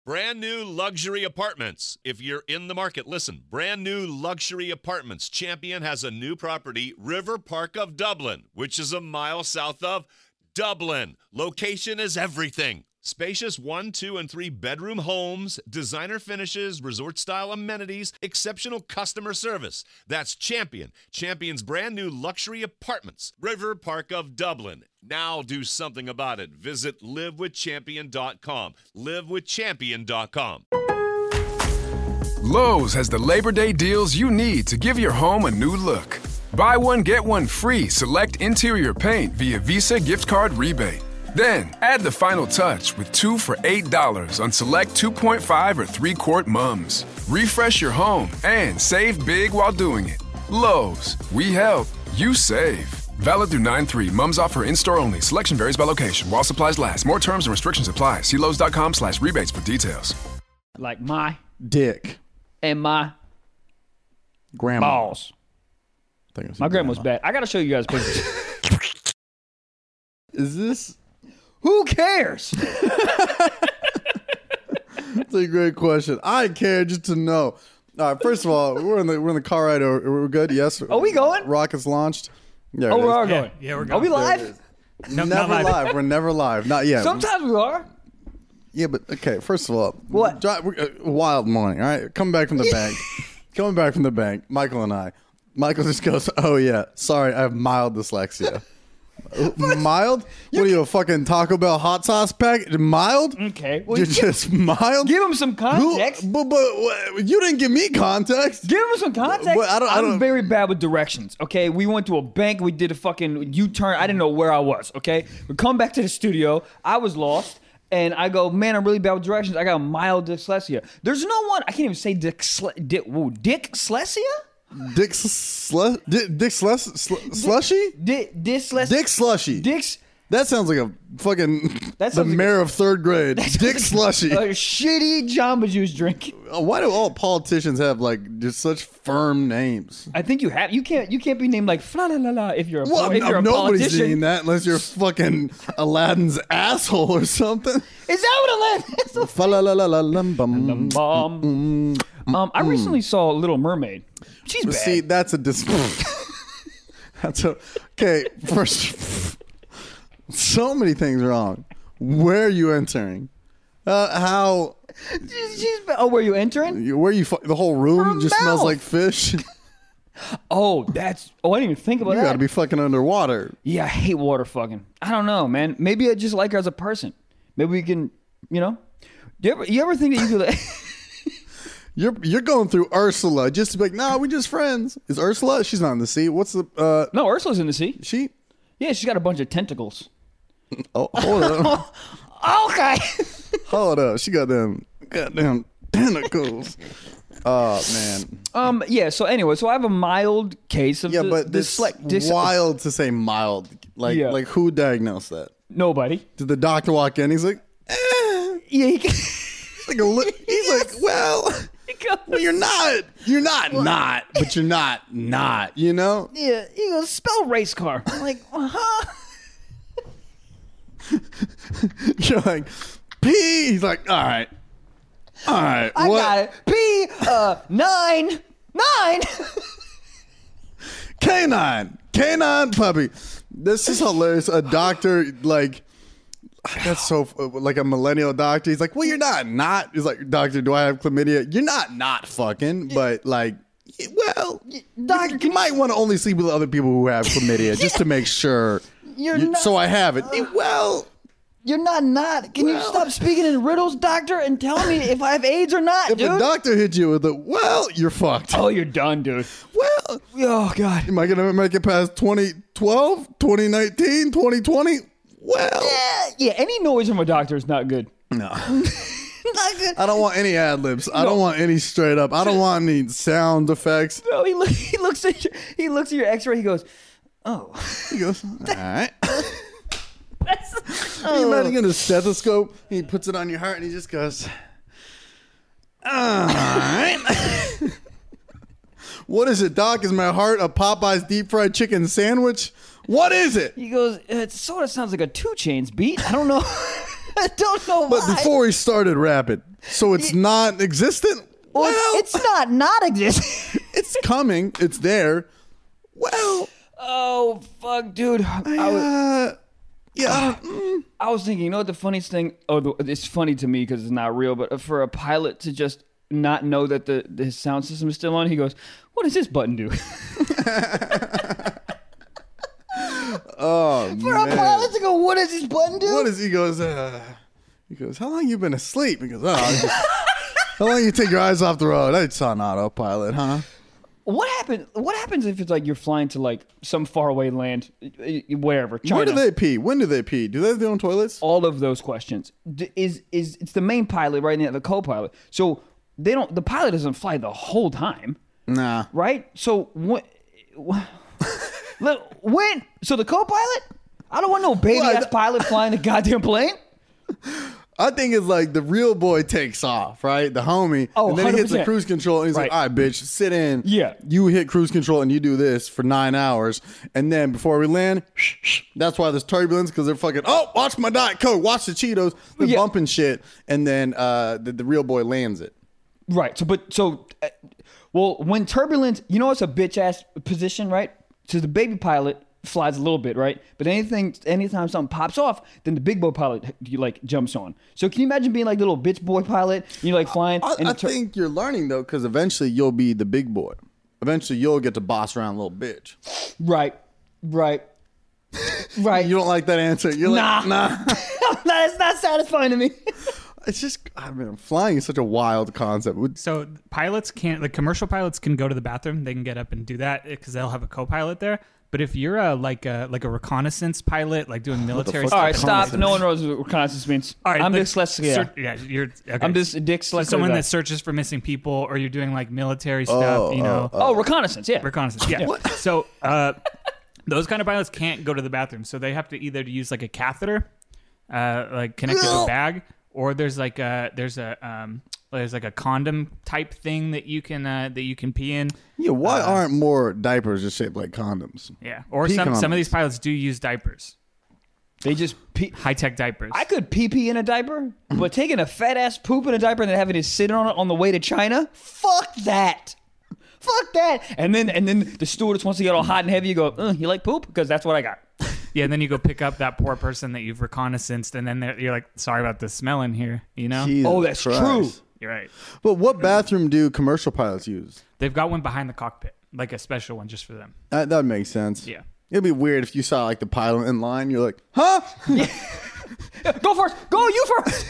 Brand new luxury apartments. If you're in the market, listen. Brand new luxury apartments. Champion has a new property, River Park of Dublin, which is a mile south of Dublin. Location is everything. Spacious 1, 2, and 3 bedroom homes, designer finishes, resort-style amenities, exceptional customer service. That's Champion. Champion's brand new luxury apartments. River Park of Dublin. Now do something about it. Visit livewithchampion.com. Livewithchampion.com. Lowe's has the Labor Day deals you need to give your home a new look. Buy one, get one free select interior paint via Visa gift card rebate. Then, add the final touch with 2 for $8 on select 2.5 or 3-quart mums. Refresh your home and save big while doing it. Lowe's, we help, you save. Valid through 9/3. Mums offer in-store only. Selection varies by location. While supplies last. More terms and restrictions apply. See Lowe's.com/rebates for details. Like my dick and my grandma. balls. My grandma's bad. I got to show you guys pictures. Is this... Who cares? That's a great question. I care just to know. All right, first of all, we're in the car ride over. We're good? Yes. Are we going? Rockets launched. Yeah, we are going. Yeah, we're Are going. we live? No, never live. We're never live. Not yet. Sometimes we are. Yeah, but okay. First of all, what? Wild morning. All right, coming back from the bank. Coming back from the bank. Michael and I. Michael just goes, "Oh yeah, sorry, I have mild dyslexia." Mild? What are you, a fucking Taco Bell hot sauce pack? Mild? Okay. Well, You're just mild? Give him some context. But you didn't give me context. Give him some context. I'm very bad with directions, okay? We went to a bank. We did a fucking U-turn. I didn't know where I was, okay? We come back to the studio. I was lost. And I go, man, I'm really bad with directions. I got mild dyslexia. There's no one. I can't even say Dick Slushy? Dick Slushy? Dick Slushy. That sounds like a fucking the mayor of third grade. Dick Slushy. A shitty Jamba Juice drink. Why do all politicians have like just such firm names? I think you have. You can't be named like Fla La La La if you're a nobody's politician. named that unless you're fucking Aladdin's asshole or something. Is that what Aladdin is? Fa la la la la lum bum. I recently saw Little Mermaid. She's bad. See, that's okay. First, so many things wrong. Where are you entering? How? Where are you entering? The whole room just smells like fish. I didn't even think about that. You got to be fucking underwater. Yeah, I hate water fucking. I don't know, man. Maybe I just like her as a person. Maybe we can, You ever think that you could? You're going through Ursula just to be like, nah, we just friends. Is Ursula? She's not in the sea. What's the? No, Ursula's in the sea. She? Yeah, she's got a bunch of tentacles. Oh, hold up. Okay. Hold up. She got them goddamn tentacles. Oh man. Yeah. So anyway, I have a mild case of but this wild to say mild. Like who diagnosed that? Nobody. Did the doctor walk in? He's like, yeah. He's like, well, you're not, but you're not, you know? Yeah, he goes, spell race car. I'm like, You're like, P. He's like, all right. I got it. P, 9. Canine puppy. This is hilarious. A doctor, that's so like a millennial doctor. He's like, well, you're not. He's like, doctor, do I have chlamydia? You're not fucking, but well, doctor, you might want to only sleep with other people who have chlamydia just to make sure. So I have it. Well, you're not. Can you stop speaking in riddles, doctor, and tell me if I have AIDS or not, dude? If a doctor hits you with you're fucked. Oh, you're done, dude. Well, oh God, am I gonna make it past 2012, 2019, 2020? Well, yeah. Any noise from a doctor is not good. No, not good. I don't want any ad libs. No. I don't want any straight up. I don't want any sound effects. No, he looks at your X-ray. He goes, oh. He goes, all right. You imagine getting a stethoscope? He puts it on your heart and he just goes, all right. What is it, doc? Is my heart a Popeye's deep fried chicken sandwich? What is it? He goes, it sort of sounds like a 2 Chainz beat. I don't know. I don't know why. But before he started rapping, so it's non-existent. Well, it's not existent. It's coming. It's there. Well, oh fuck, dude. I was thinking, you know what the funniest thing? Oh, it's funny to me because it's not real. But for a pilot to just not know that his sound system is still on, he goes, "What does this button do?" Oh, for a pilot to go, "What does this button do?" What is he goes? How long you been asleep? He goes, how long you take your eyes off the road? I saw an autopilot, huh? What happens if it's like you're flying to like some faraway land, wherever, China? Where do they pee? When do they pee? Do they have their own toilets? All of those questions. It's the main pilot, right? And the co-pilot. So the pilot doesn't fly the whole time. Nah. Right? So when so the co-pilot? I don't want no baby ass pilot flying the goddamn plane. I think it's like the real boy takes off, right? The homie. Oh, and then he hits 100%. the cruise control and he's like, Right. all right, bitch, sit in. Yeah. You hit cruise control and you do this for 9 hours. And then before we land, that's why there's turbulence because they're fucking, watch my Diet Coke, watch the Cheetos. They're bumping shit. And then the real boy lands it. Right. Well, when turbulence, you know, it's a bitch ass position, right? So the baby pilot flies a little bit, right? But anytime something pops off, then the big boy pilot jumps on. So can you imagine being like the little bitch boy pilot? And you're like flying. I think you're learning though, because eventually you'll be the big boy. Eventually you'll get to boss around little bitch. Right. You don't like that answer? You're like, nah. That's not satisfying to me. It's just, flying is such a wild concept. So the commercial pilots can go to the bathroom. They can get up and do that because they'll have a co-pilot there. But if you're a reconnaissance pilot, like doing military stuff. All right, stop. No one knows what reconnaissance means. All right, I'm dyslexic. You're okay. I'm just dyslexic. Someone that searches for missing people, or you're doing like military stuff, reconnaissance, yeah. Reconnaissance, yeah. So those kind of pilots can't go to the bathroom. So they have to either use like a catheter, like connected to a bag, or there's like a condom type thing that you can pee in. Yeah, why aren't more diapers just shaped like condoms? Yeah, or Pee some condoms. of these pilots do use diapers, They just pee. high-tech diapers. I could pee in a diaper, but taking a fat ass poop in a diaper and then having it sit on it on the way to China, fuck that. Fuck that. And then the stewardess wants to get all hot and heavy. You go, you like poop? Because that's what I got. Yeah, and then you go pick up that poor person that you've reconnaissanced, and then you're like, sorry about the smell in here, you know? Jesus Oh, that's Christ. true. You're right. But what bathroom do commercial pilots use? They've got one behind the cockpit, like a special one just for them. That makes sense. Yeah. It'd be weird if you saw like the pilot in line. You're like, huh? Go first. Go, you first.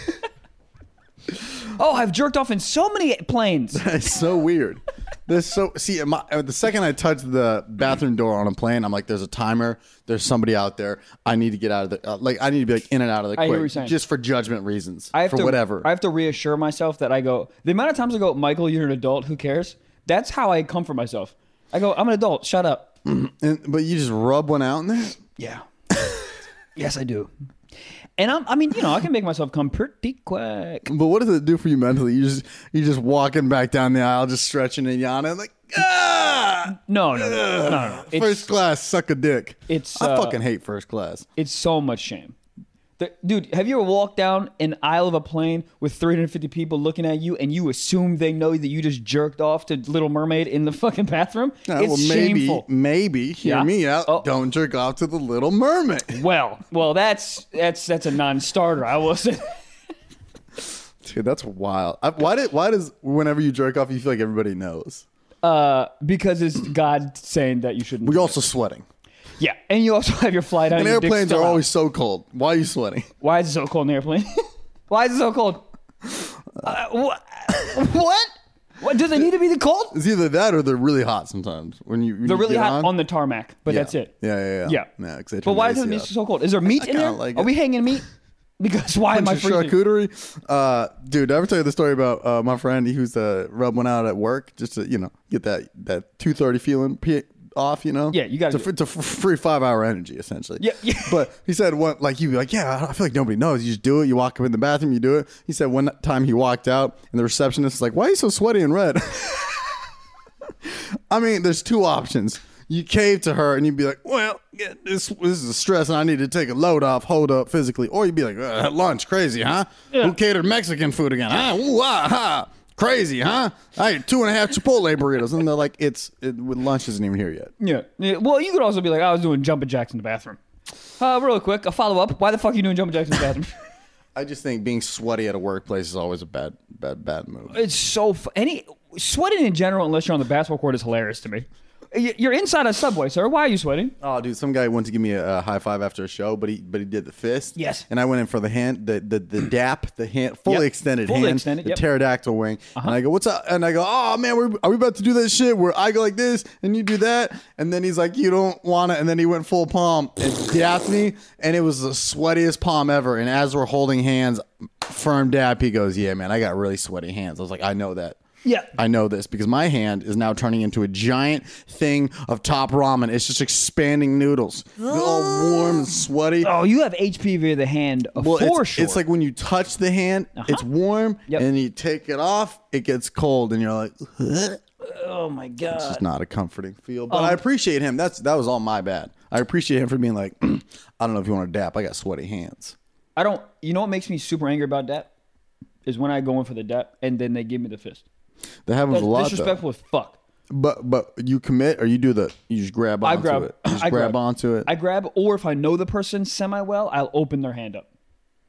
Oh, I've jerked off in so many planes. It's so weird. The second I touch the bathroom door on a plane, I'm like, there's a timer. There's somebody out there. I need to get out of the I need to be like in and out of the I hear quick, what you're saying. just for judgment reasons. I have to whatever. I have to reassure myself that the amount of times I go, Michael, you're an adult. Who cares? That's how I comfort myself. I go, I'm an adult. Shut up. But you just rub one out in there. Yeah. Yes, I do. And I can make myself come pretty quick. But what does it do for you mentally? You're just walking back down the aisle, just stretching and yawning, like, No. First class, suck a dick. I uh, fucking hate first class. It's so much shame. Dude, have you ever walked down an aisle of a plane with 350 people looking at you and you assume they know that you just jerked off to Little Mermaid in the fucking bathroom? It's shameful. Maybe, hear me out. Oh. Don't jerk off to the Little Mermaid. Well, that's a non-starter. I will say. Dude, that's wild. Why does whenever you jerk off, you feel like everybody knows? Because it's God saying that you shouldn't. We're also sweating. Yeah, and you also have your flight on. And your dick airplanes still are out. always so cold. Why are you sweating? Why is it so cold in the airplane? Why is it so cold? What? What does it need to be the cold? It's either that or they're really hot sometimes. When They're really get hot on the tarmac, but Yeah. that's it. Yeah. Yeah. 'Cause they But turn why the is it AC up. so cold? Is there meat I in there? kinda like Are it. we hanging meat? Because why am I Bunch of freezing? charcuterie. Dude, did I ever tell you the story about my friend? He was rub one out at work just to get that 2:30 feeling off. Yeah, you gotta do it's a free 5-hour energy essentially. Yeah. But he said you'd be like, yeah, I feel like nobody knows. You just do it. You walk up in the bathroom, you do it. He said one time he walked out and the receptionist is like, why are you so sweaty and red? I mean, there's two options. you cave to her and you'd be like, well, yeah, this is a stress and I need to take a load off, hold up physically. Or you'd be like, at lunch, crazy, huh? Yeah. Who catered Mexican food again? Huh? Ooh, ah, ha. Crazy, huh? I ate 2.5 Chipotle burritos. And they're like, lunch isn't even here yet. Yeah. Well, you could also be like, I was doing jumping jacks in the bathroom. Real quick, a follow up. Why the fuck are you doing jumping jacks in the bathroom? I just think being sweaty at a workplace is always a bad move. It's so sweating in general, unless you're on the basketball court, is hilarious to me. You're inside a Subway, sir. Why are you sweating? Oh, dude, some guy went to give me a high five after a show, but he did the fist. Yes. And I went in for the hand, the dap, the hand, fully extended Fully hand, extended, the yep. pterodactyl wing. And I go, what's up? And I go, oh man, are we about to do that shit where I go like this and you do that? And then he's like, you don't want to. And then he went full palm and dapped me, and it was the sweatiest palm ever. And as we're holding hands, firm dap, he goes, yeah, man, I got really sweaty hands. I was like, I know that. Yeah. I know this because my hand is now turning into a giant thing of top ramen. It's just expanding noodles. They're all warm and sweaty. Oh, you have HPV of the hand for sure. It's like when you touch the hand, it's warm, Yep. and you take it off, it gets cold, and you're like, it's Oh my god. just not a comforting feel. But I appreciate him. That was all my bad. I appreciate him for being like, I don't know if you want to dap. I got sweaty hands. I don't. You know what makes me super angry about that is when I go in for the dap and then they give me the fist. That happens That's a lot. disrespectful as fuck. But you commit or you just grab onto it. You just grab onto it. I grab, or if I know the person semi well, I'll open their hand up.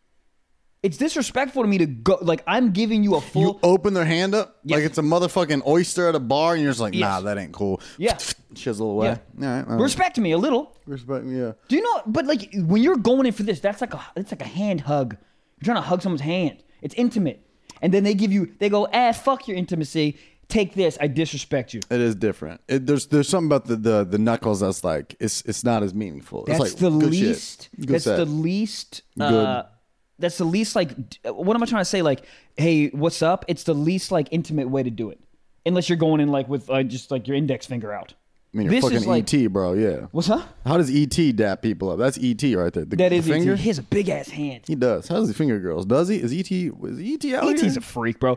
It's disrespectful to me to go like I'm giving you a full. You open their hand up Yes. like it's a motherfucking oyster at a bar, and you're just like, nah, Yes. that ain't cool. Yeah. Chisel away. Yeah. All right. Respect me a little. Respect me, yeah. Do you know? But like when you're going in for this, it's like a hand hug. You're trying to hug someone's hand. It's intimate, and then they go, fuck your intimacy. Take this. I disrespect you. It is different. There's something about the knuckles that's like it's not as meaningful. That's it's like the good least. Shit. Good That's set. the least. Good. That's the least like. What am I trying to say? Like, hey, what's up? It's the least like intimate way to do it, unless you're going in like with just like your index finger out. I mean, you're This fucking is like- ET, bro. Yeah. What's up? How does ET dap people up? That's ET right there. That is the finger. ET. He has a big ass hand. He does. How does he finger girls? Does he? Is ET out ET's here? a freak, bro.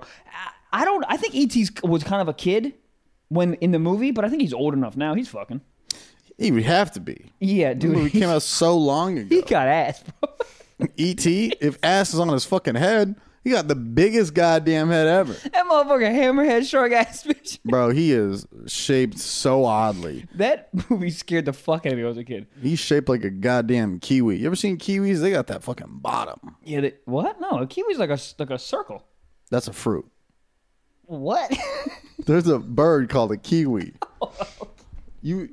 I think ET was kind of a kid when in the movie, but I think he's old enough now. He's fucking. He would have to be. Yeah, The dude. movie came out so long ago. He got ass, bro. ET, if ass is on his fucking head, he got the biggest goddamn head ever. That motherfucker hammerhead shark ass bitch. Bro, he is shaped so oddly. That movie scared the fuck out of me when I was a kid. He's shaped like a goddamn kiwi. You ever seen kiwis? They got that fucking bottom. Yeah, what? No, a kiwi's like a circle. That's a fruit. What? There's a bird called a kiwi. You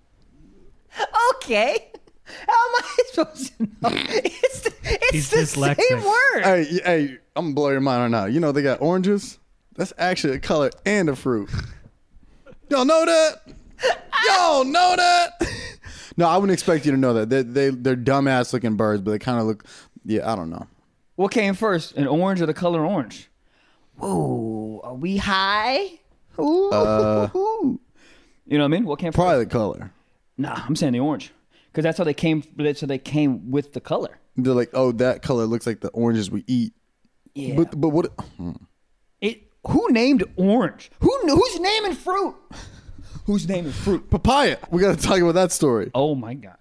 Okay. How am I supposed to know? It's He's the dyslexic. same word. hey, I'm gonna blow your mind right now. You know they got oranges? That's actually a color and a fruit. Y'all know that? Y'all know that? No, I wouldn't expect you to know that. They're dumbass looking birds, but they kind of look. Yeah, I don't know. What came first, an orange or the color orange? Ooh, are we high? Ooh. You know what I mean? What came first? Probably the color. Nah, I'm saying the orange. Because that's how they came. So they came with the color. They're like, oh, that color looks like the oranges we eat. Yeah. But what? Who named orange? Who's naming fruit? Who's naming fruit? Papaya. We got to talk about that story. Oh my god.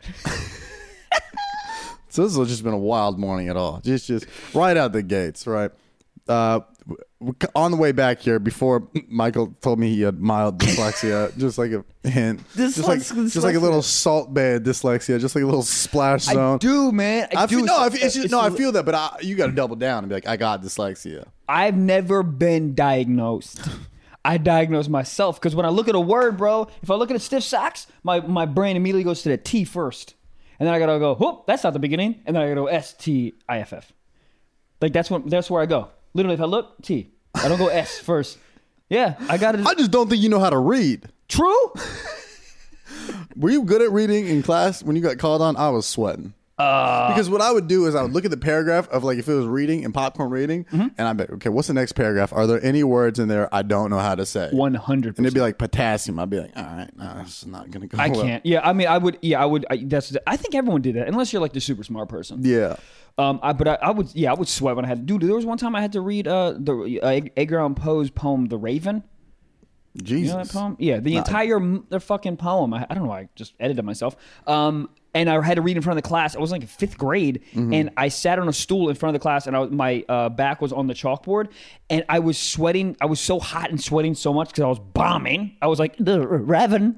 So this has just been a wild morning at all. Just right out the gates, right? On the way back here, before Michael told me he had mild dyslexia, just like a hint, just like a little salt bed dyslexia, just like a little splash zone. I do, man. I feel that, but you got to double down and be like, I got dyslexia. I've never been diagnosed. I diagnose myself because when I look at a word, bro, if I look at a stiff socks, my brain immediately goes to the T first. And then I gotta go, whoop, that's not the beginning. And then I gotta go S-T-I-F-F. Like that's where I go. Literally, if I look, T. I don't go S first. Yeah, I gotta. I just don't think you know how to read. True? Were you good at reading in class when you got called on? I was sweating. Because what I would do is I would look at the paragraph of like if it was reading and popcorn reading, and I'd be like, okay, what's the next paragraph? Are there any words in there I don't know how to say? 100%. And it'd be like potassium. I'd be like, all right, no, this is not gonna go. I well. can't. Yeah, I mean, I would. Yeah, I would. I think everyone did that, unless you're like the super smart person. Yeah. I would sweat when I had to. Dude, there was one time I had to read the Edgar Allan Poe's poem, The Raven. Jesus. You know that poem? Yeah, the fucking poem. I don't know why I just edited myself. And I had to read in front of the class. I was like in 5th grade, and I sat on a stool in front of the class, and my back was on the chalkboard, and I was sweating. I was so hot and sweating so much because I was bombing. I was like, the ramen,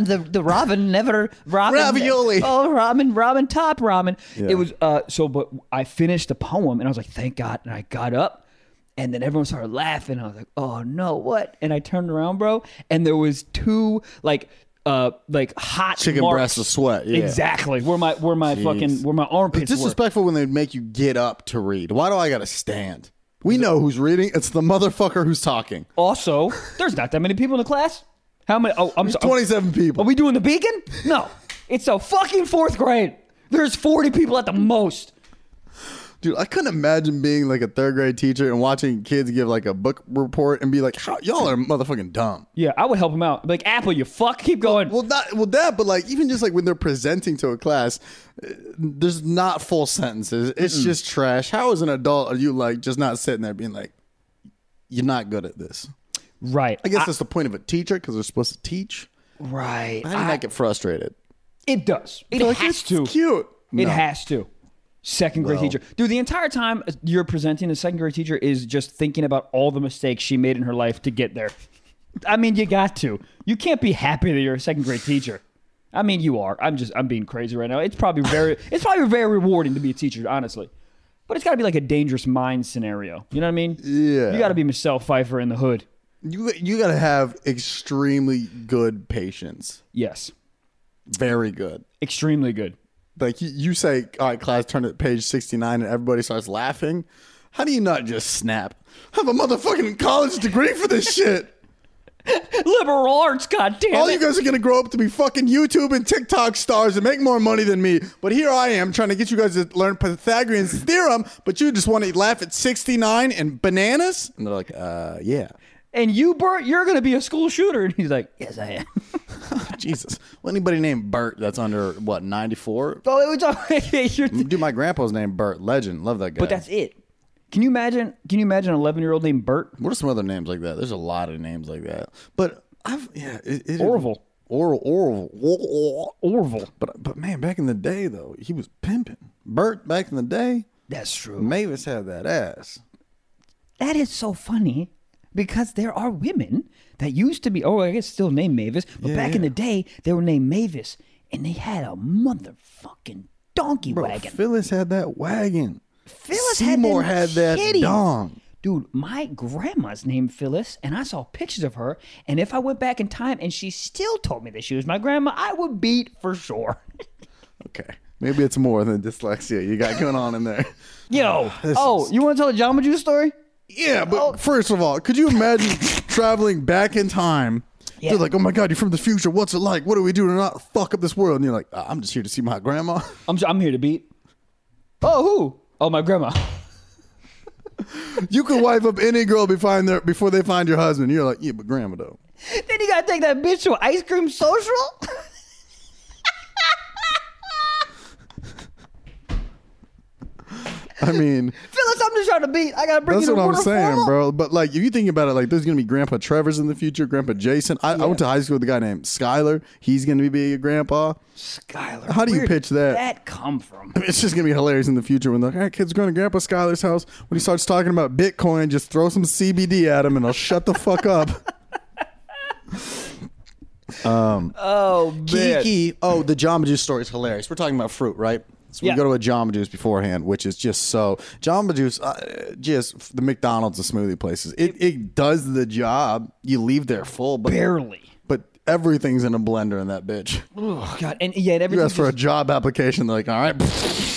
never ramen. Ravioli. Oh, ramen, top ramen. Yeah. It was, but I finished the poem, and I was like, thank God. And I got up, and then everyone started laughing. I was like, oh, no, what? And I turned around, bro, and there was 2, hot chicken marks. breasts of sweat. Yeah. Exactly. Where my armpits It's disrespectful when they make you get up to read. Why do I got to stand? We know who's reading. It's the motherfucker who's talking. Also, there's not that many people in the class. How many? Oh, I'm sorry. 27 people. Are we doing the Beacon? No. It's a fucking 4th grade. There's 40 people at the most. Dude, I couldn't imagine being like a 3rd grade teacher and watching kids give like a book report and be like, y'all are motherfucking dumb. Yeah, I would help them out. Like, Apple, you fuck, keep going. But like even just like when they're presenting to a class, there's not full sentences. It's just trash. How as an adult are you like just not sitting there being like, you're not good at this? Right. I guess that's the point of a teacher because they're supposed to teach. Right. How do you not get frustrated? It does. It Like, has it's to. cute. It No. has to. 2nd grade teacher. Dude, the entire time you're presenting, the 2nd grade teacher is just thinking about all the mistakes she made in her life to get there. I mean, you got to. You can't be happy that you're a 2nd grade teacher. I mean, you are. I'm being crazy right now. It's probably very rewarding to be a teacher, honestly. But it's got to be like a Dangerous Minds scenario. You know what I mean? Yeah. You got to be Michelle Pfeiffer in the hood. You got to have extremely good patience. Yes. Very good. Extremely good. Like you say, all right, class, turn to page 69 and everybody starts laughing. How do you not just snap? I have a motherfucking college degree for this shit. Liberal arts, goddammit. All you guys are going to grow up to be fucking YouTube and TikTok stars and make more money than me. But here I am trying to get you guys to learn Pythagorean's theorem, but you just want to laugh at 69 and bananas? And they're like, yeah. And you, Bert, you're going to be a school shooter. And he's like, yes, I am. Jesus. Well, anybody named Bert that's under, what, 94? Oh, Dude, my grandpa's named Bert. Legend. Love that guy. but that's it. Can you imagine an 11-year-old named Bert? What are some other names like that? There's a lot of names like that. But Orville. Orville. But man, back in the day though, he was pimping. Bert back in the day. That's true. Mavis had that ass. That is so funny because there are women that used to be, I guess still named Mavis, but back in the day, they were named Mavis, and they had a motherfucking donkey wagon. Phyllis had that wagon. Phyllis Seymour had that kitties. dong. Dude, my grandma's named Phyllis, and I saw pictures of her, and if I went back in time and she still told me that she was my grandma, I would beat for sure. Okay. Maybe it's more than dyslexia you got going on in there. Yo. You want to tell a Jamba Juice story? Yeah, but first of all, could you imagine traveling back in time? Yeah. They're like, oh my God, you're from the future. What's it like? What do we do to not fuck up this world? And you're like, I'm just here to see my grandma. I'm here to beat. Oh, who? Oh, my grandma. You can wipe up any girl before they find your husband. You're like, yeah, but grandma though. Then you gotta take that bitch to an ice cream social? I mean, Phyllis, I'm just trying to beat. I gotta bring that's you to what I'm saying, formal. bro. But like, if you think about it, like, there's gonna be Grandpa Trevor's in the future, Grandpa Jason. I went to high school with a guy named Skyler. He's gonna be a grandpa. Skyler. How do you where pitch did that? that come from? I mean, it's just gonna be hilarious in the future when the kids going to Grandpa Skyler's house. When he starts talking about Bitcoin, just throw some CBD at him and they'll shut the fuck up. Oh, man. Kiki. Oh, the Jamba Juice story is hilarious. We're talking about fruit, right? So we go to a Jamba Juice beforehand, which is just so Jamba Juice, just the McDonald's and smoothie places. It does the job. You leave there full, but Barely. But everything's in a blender in that bitch. Oh, God. And yeah, You everything. ask for a job application, they're like, all right.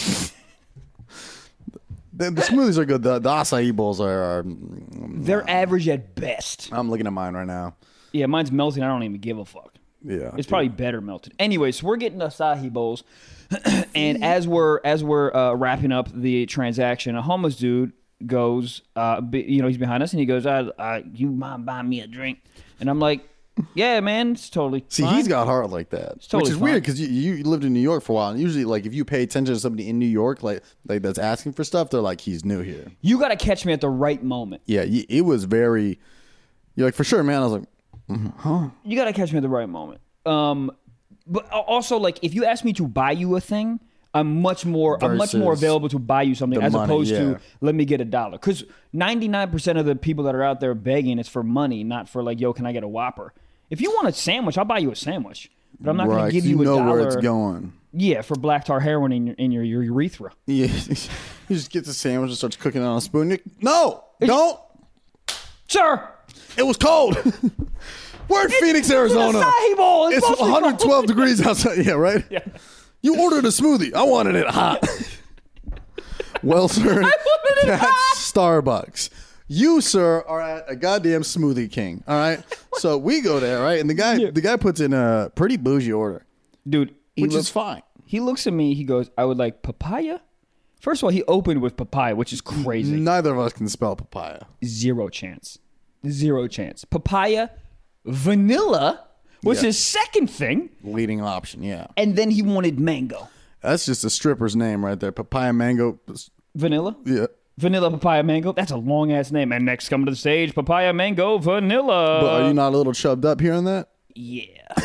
The smoothies are good. The acai bowls are. They're average at best. I'm looking at mine right now. Yeah, mine's melting. I don't even give a fuck. Yeah, It's probably better melted. Anyway, so we're getting acai bowls, and as we're wrapping up the transaction, a homeless dude goes, he's behind us, and he goes, "You mind buying me a drink?" And I'm like, "Yeah, man, it's totally See, fine." he's got heart like that, totally which is fine. weird because you lived in New York for a while, and usually, like, if you pay attention to somebody in New York, like that's asking for stuff, they're like, he's new here. You got to catch me at the right moment. Yeah, it was very. You're like, for sure, man. I was like, You gotta catch me at the right moment. But also, like, if you ask me to buy you a thing, I'm much more available to buy you something as opposed to let me get $1. Because 99% of the people that are out there begging, it's for money, not for like, yo, can I get a Whopper? If you want a sandwich, I'll buy you a sandwich. But I'm not going to give you $1. You know where it's going. Yeah, for black tar heroin in your urethra. Yeah, he just gets a sandwich and starts cooking it on a spoon. No, don't. Sir, it was cold. We're in Phoenix, Arizona. It's 112 degrees outside. Yeah, right? Yeah. You ordered a smoothie. I wanted it hot. Well, sir, that's Starbucks. You, sir, are at a goddamn Smoothie King. All right? So we go there, right? And the guy puts in a pretty bougie order. Dude. Which is fine. He looks at me. He goes, I would like papaya. First of all, he opened with papaya, which is crazy. Neither of us can spell papaya. Zero chance. Papaya, vanilla was his second thing. Leading option, yeah. And then he wanted mango. That's just a stripper's name right there. Papaya, mango. Vanilla? Yeah. Vanilla, papaya, mango. That's a long-ass name. And next coming to the stage, papaya, mango, vanilla. But are you not a little chubbed up hearing that? Yeah.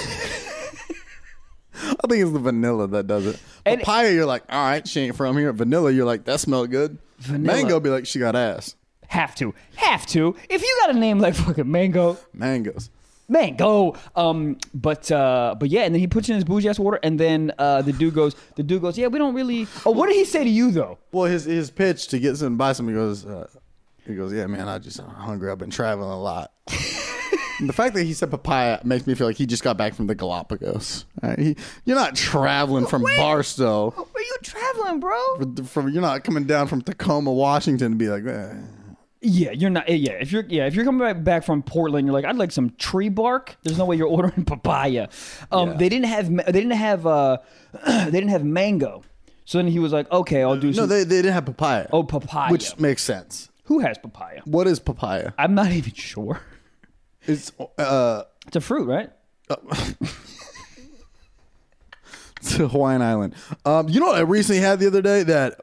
I think it's the vanilla that does it. Papaya, you're like, all right, she ain't from here. Vanilla, you're like, that smelled good. Vanilla. Mango, be like, she got ass. Have to. If you got a name like fucking mango. Mangoes. Mango. But yeah, and then he puts in his bougie ass order, and then the dude goes, yeah, we don't really. Oh, what did he say to you though? Well, his pitch to get something, buy something, he goes, yeah, man, I'm hungry. I've been traveling a lot. The fact that he said papaya makes me feel like he just got back from the Galapagos. Right? You're not traveling from Barstow. Where you traveling, bro? You're not coming down from Tacoma, Washington, to be like, Yeah, you're not. Yeah, if you're coming back from Portland, you're like, I'd like some tree bark. There's no way you're ordering papaya. They didn't have mango. So then he was like, okay, I'll do some. No, they didn't have papaya. Oh, papaya, which makes sense. Who has papaya? What is papaya? I'm not even sure. It's a fruit, right? It's a Hawaiian island. You know what I recently had the other day that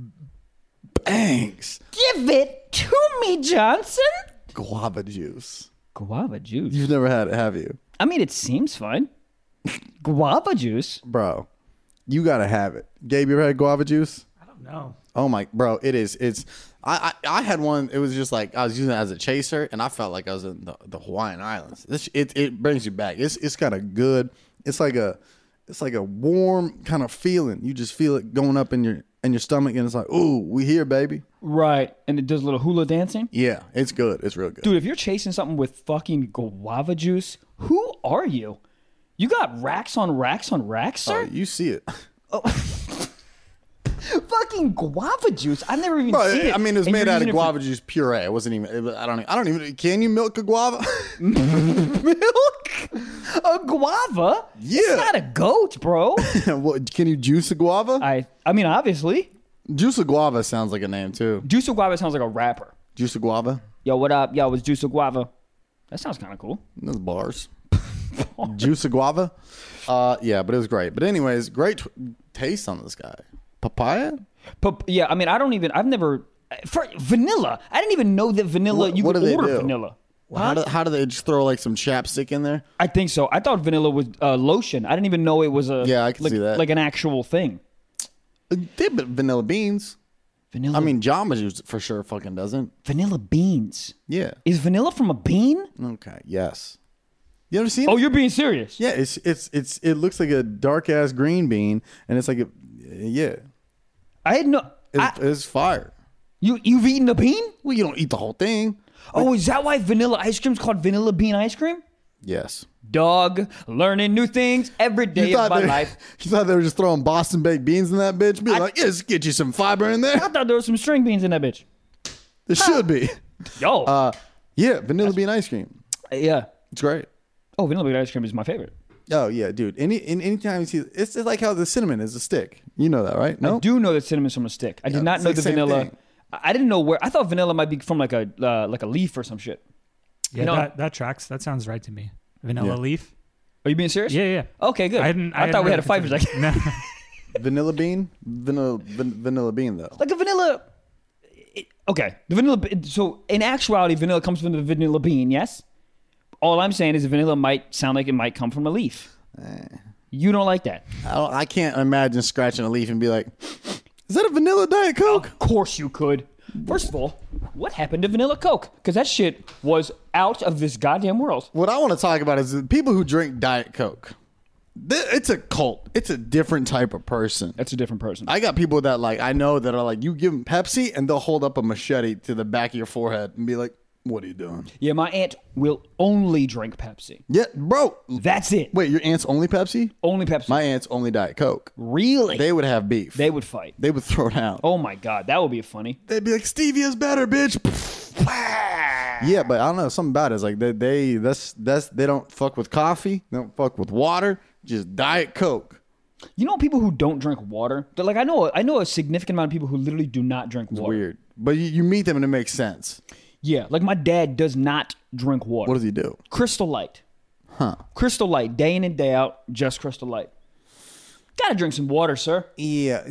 bangs? Give it to me, Johnson. Guava juice. Guava juice? You've never had it, have you? I mean, it seems fine. Guava juice? Bro, you gotta have it. Gabe, you ever had guava juice? I don't know. Oh my, bro, it is. I had one. It was just like I was using it as a chaser, and I felt like I was in the Hawaiian Islands. It brings you back. It's kind of good. It's like a warm kind of feeling. You just feel it going up in your stomach, and it's like, ooh, we here, baby. Right, and it does a little hula dancing. Yeah, it's good. It's real good, dude. If you're chasing something with fucking guava juice, who are you? You got racks on racks on racks, sir. You see it. Oh. Fucking guava juice. I've never even seen it. I mean, it was made out of guava juice puree. It wasn't even. I don't even. Can you milk a guava? Milk a guava? Yeah, it's not a goat, bro. What, can you juice a guava? I mean, obviously. Juice a guava sounds like a name too. Juice a guava sounds like a rapper. Juice a guava. Yo, what up? Yo, it's Juice a guava. That sounds kind of cool. Those bars. Juice a guava. Yeah, but it was great. But anyways, great taste on this guy. Papaya? Yeah, I mean, I've never, for vanilla, I didn't even know that vanilla, you could order vanilla. How do they just throw like some chapstick in there? I think so. I thought vanilla was lotion. I didn't even know it was I can see that. Like an actual thing. They have vanilla beans. Vanilla. I mean, Jamba Juice for sure fucking doesn't. Vanilla beans. Yeah. Is vanilla from a bean? Okay, yes. You ever seen it? Oh, you're being serious? Yeah, it looks like a dark ass green bean, and it's like yeah. I had no. It's fire. You've eaten a bean? Well, you don't eat the whole thing. Oh, is that why vanilla ice cream is called vanilla bean ice cream? Yes. Dog, learning new things every day of my life. You thought they were just throwing Boston baked beans in that bitch? Be like, yeah, let's get you some fiber in there. I thought there was some string beans in that bitch. There should be. Yo. Yeah, vanilla bean ice cream. Yeah. It's great. Oh, vanilla bean ice cream is my favorite. Oh, yeah, dude. Anytime you see it's just like how the cinnamon is a stick. You know that, right? No? I do know that cinnamon's from a stick. I did not know the vanilla. Thing. I didn't know where. I thought vanilla might be from like a leaf or some shit. Yeah, you know? that tracks. That sounds right to me. Vanilla leaf. Are you being serious? Yeah. Okay, good. I thought we had a fight for a second. No. Vanilla bean? Vanilla bean, though. Like a vanilla. Okay. The vanilla. So, in actuality, vanilla comes from the vanilla bean, yes? All I'm saying is vanilla might sound like it might come from a leaf. You don't like that. I can't imagine scratching a leaf and be like, is that a vanilla Diet Coke? Of course you could. First of all, what happened to vanilla Coke? Because that shit was out of this goddamn world. What I want to talk about is the people who drink Diet Coke. It's a cult. It's a different type of person. That's a different person. I got people that like I know that are like, you give them Pepsi and they'll hold up a machete to the back of your forehead and be like, what are you doing? Yeah, my aunt will only drink Pepsi. Yeah, bro. That's it. Wait, your aunt's only Pepsi? Only Pepsi. My aunt's only Diet Coke. Really? They would have beef. They would fight. They would throw down. Oh my God, that would be funny. They'd be like, Stevia's better, bitch. Yeah, but I don't know. Something about it is like they don't fuck with coffee. They don't fuck with water. Just Diet Coke. You know people who don't drink water? They're like I know a significant amount of people who literally do not drink water. It's weird. But you meet them and it makes sense. Yeah, like my dad does not drink water. What does he do? Crystal Light. Huh. Crystal Light, day in and day out, just Crystal Light. Gotta drink some water, sir. Yeah.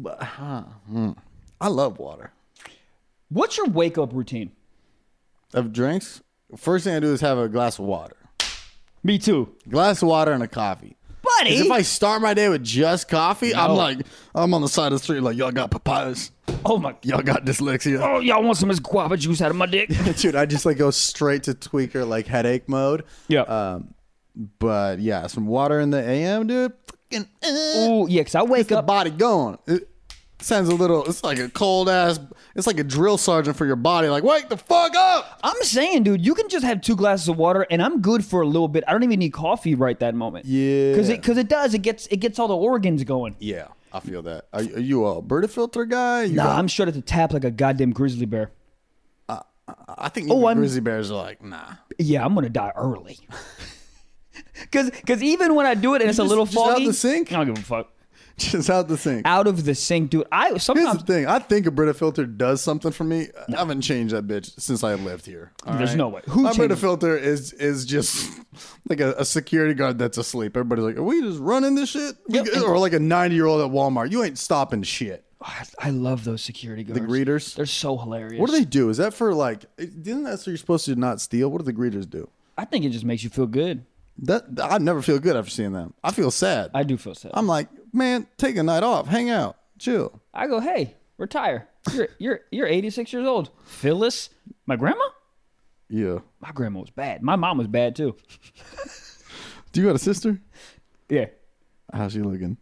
I love water. What's your wake up routine? Of drinks? First thing I do is have a glass of water. Me too. Glass of water and a coffee. Buddy! 'Cause if I start my day with just coffee, I'm on the side of the street like, y'all got papayas. Oh my. Y'all got dyslexia. Oh, y'all want some of this guava juice out of my dick? Dude, I just like go straight to tweaker, like headache mode. Yeah. But yeah, some water in the AM, dude. Fucking. Oh yeah, because I wake The up. body going. It sounds a little. It's like a cold ass. It's like a drill sergeant for your body. Like, wake the fuck up. I'm saying, dude, you can just have 2 glasses of water, and I'm good for a little bit. I don't even need coffee right that moment. Yeah. Because it gets all the organs going. Yeah, I feel that. Are you a Brita filter guy? I'm straight at the tap like a goddamn grizzly bear. I think even grizzly bears are like, nah. Yeah, I'm gonna die early. Because even when I do it and it's a little foggy, out the sink? I don't give a fuck. Just out the sink. Out of the sink, dude. Here's Sometimes the thing. I think a Brita filter does something for me. I haven't changed that bitch since I lived here. All there's right? no way. My Brita filter is just like a security guard that's asleep. Everybody's like, are we just running this shit? Or like a 90-year-old at Walmart. You ain't stopping shit. I love those security guards. The greeters? They're so hilarious. What do they do? Is that for like, isn't that so you're supposed to not steal? What do the greeters do? I think it just makes you feel good. I never feel good after seeing them. I feel sad. I do feel sad. I'm like, man, take a night off, hang out, chill. I go, hey, retire. You're 86 years old. Phyllis, my grandma? Yeah. My grandma was bad. My mom was bad too. Do you got a sister? Yeah. How's she looking?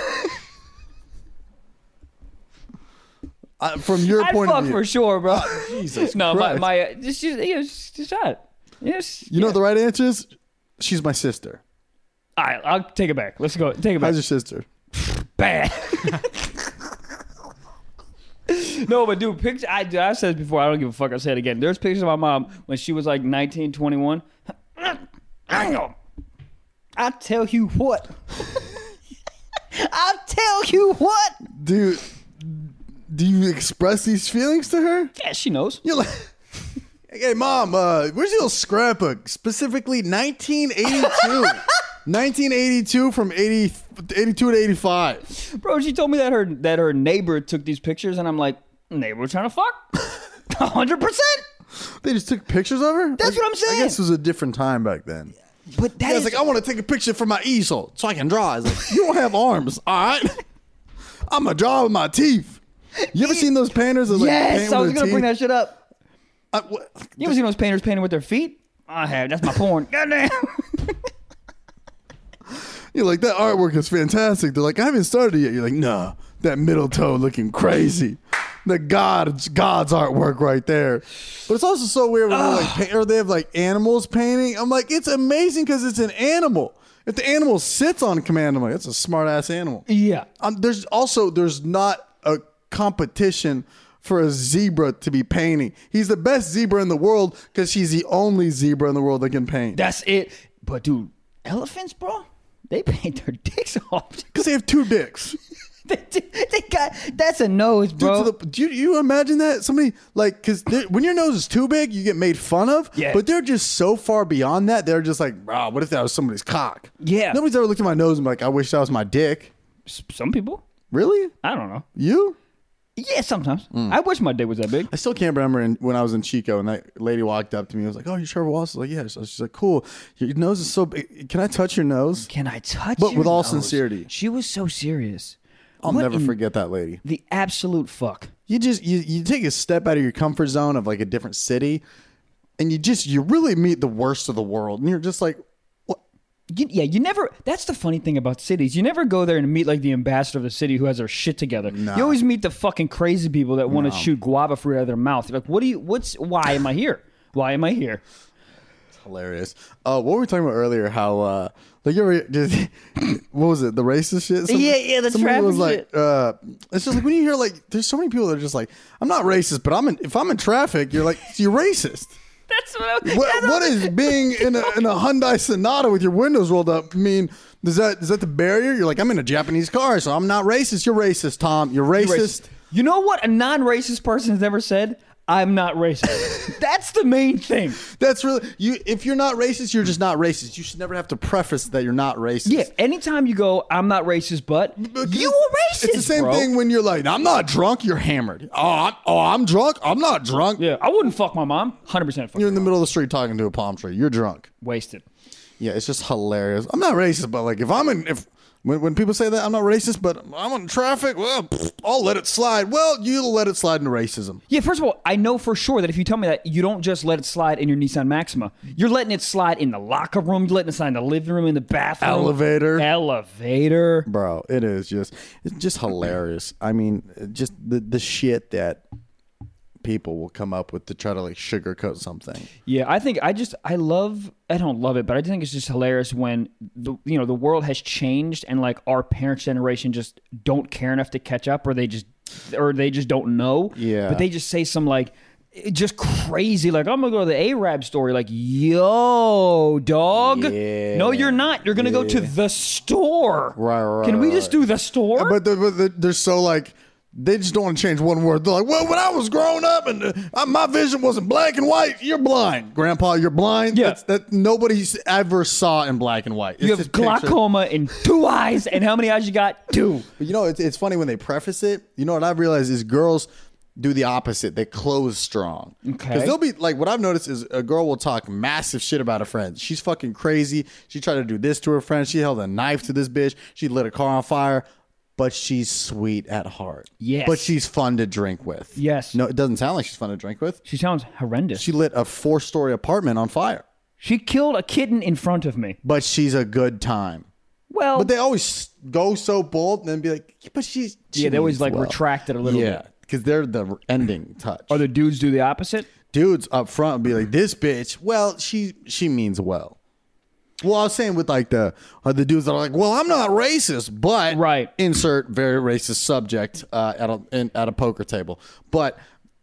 From your point of view, for sure, bro. Jesus no, Christ. my just shot. Yes. You know what the right answer is? She's my sister. All right, I'll take it back. Let's go. Take it back. How's your sister? Bad. No, but dude, I said it before. I don't give a fuck. I say it again. There's pictures of my mom when she was like 19, 21. I tell you what. I'll tell you what. Dude, do you express these feelings to her? Yeah, she knows. You're like, hey, Mom, where's your scrapbook? Specifically 1982. 1982 from 82 to 85. Bro, she told me that her neighbor took these pictures, and I'm like, neighbor trying to fuck? 100%. They just took pictures of her? That's what I'm saying. I guess it was a different time back then. But that I was like, I want to take a picture for my easel so I can draw. I was like, you don't have arms, all right? I'm going to draw with my teeth. You ever seen those painters? That, like, yes, paint I was with going to their bring teeth? that shit up. What? You ever seen those painters painting with their feet? I have. That's my porn. Goddamn. You're like, that artwork is fantastic. They're like, I haven't started yet. You're like, nah, that middle toe looking crazy. The God's artwork right there. But it's also so weird when or they have like animals painting. I'm like, it's amazing because it's an animal. If the animal sits on command, I'm like, that's a smart ass animal. Yeah. There's not a competition for a zebra to be painting. He's the best zebra in the world because he's the only zebra in the world that can paint. That's it. But dude, elephants, bro, they paint their dicks off. Because they have 2 dicks. they got, that's a nose, bro. Dude, do you imagine that? Somebody, like, because when your nose is too big, you get made fun of. Yeah. But they're just so far beyond that. They're just like, bro, what if that was somebody's cock? Yeah. Nobody's ever looked at my nose and been like, I wish that was my dick. Some people. Really? I don't know. You? Yeah, sometimes. I wish my dick was that big. I still can't remember when I was in Chico and that lady walked up to me and was like, "Oh, you're Trevor Wallace?" I was like, "Yeah." So she's like, "Cool. Your nose is so big. Can I touch your nose?" Can I touch But your with all nose? sincerity. She was so serious. I'll What never in forget that lady. The absolute fuck. You just you take a step out of your comfort zone of like a different city, and you really meet the worst of the world, and you're just like, what? You never. That's the funny thing about cities. You never go there and meet like the ambassador of the city who has their shit together. No. You always meet the fucking crazy people that want to shoot guava fruit out of their mouth. You're like, why am I here? Why am I here? It's hilarious. What were we talking about earlier? How like you ever just what was it? The racist shit? Yeah, the somebody was traffic like, it's just like when you hear like, there's so many people that are just like, I'm not racist, but if I'm in traffic, you're like, you're racist. That's what. What is being in a Hyundai Sonata with your windows rolled up mean? Is that the barrier? You're like, I'm in a Japanese car, so I'm not racist. You're racist, Tom. You're racist. You know what a non-racist person has ever said? I'm not racist. That's the main thing. That's really you. If you're not racist, you're just not racist. You should never have to preface that you're not racist. Yeah. Anytime you go, I'm not racist, but you were racist. It's the same bro. thing when you're like, I'm not drunk. You're hammered. I'm drunk. I'm not drunk. Yeah, I wouldn't fuck my mom. 100% fuck. You're in the middle of the street talking to a palm tree. You're drunk. Wasted. Yeah, it's just hilarious. I'm not racist, but like when people say that I'm not racist, but I'm on traffic, well, I'll let it slide. Well, you'll let it slide into racism. Yeah, first of all, I know for sure that if you tell me that, you don't just let it slide in your Nissan Maxima. You're letting it slide in the locker room. You're letting it slide in the living room, in the bathroom. Elevator. Bro, it's just hilarious. I mean, just the shit that people will come up with to try to like sugarcoat something. Yeah, I don't love it, but I think it's just hilarious when the world has changed and like our parents' generation just don't care enough to catch up, or they just don't know. Yeah. But they just say some like just crazy, like, I'm gonna go to the Arab story, like, yo, dog. Yeah. No, you're not. You're gonna go to the store. Right. Can we just do the store? But they're so like, they just don't want to change one word. They're like, well, when I was growing up and my vision wasn't black and white, you're blind. Grandpa, you're blind. Yeah. That nobody's ever saw in black and white. You have glaucoma in 2 eyes, and how many eyes you got? 2. But it's funny when they preface it. You know what I've realized is girls do the opposite. They close strong. Okay. Because they'll be like, what I've noticed is a girl will talk massive shit about a friend. She's fucking crazy. She tried to do this to her friend. She held a knife to this bitch. She lit a car on fire. But she's sweet at heart. Yes. But she's fun to drink with. Yes. No, it doesn't sound like she's fun to drink with. She sounds horrendous. She lit a 4-story apartment on fire. She killed a kitten in front of me. But she's a good time. Well, But they always go so bold and then be like, yeah, but she they always means like well. retract it a little Yeah, bit. because they're the ending touch. Or the dudes do the opposite? Dudes up front be like, this bitch, well, she means well. Well, I was saying with like the dudes that are like, well, I'm not racist, but Right. insert very racist subject at a poker table. But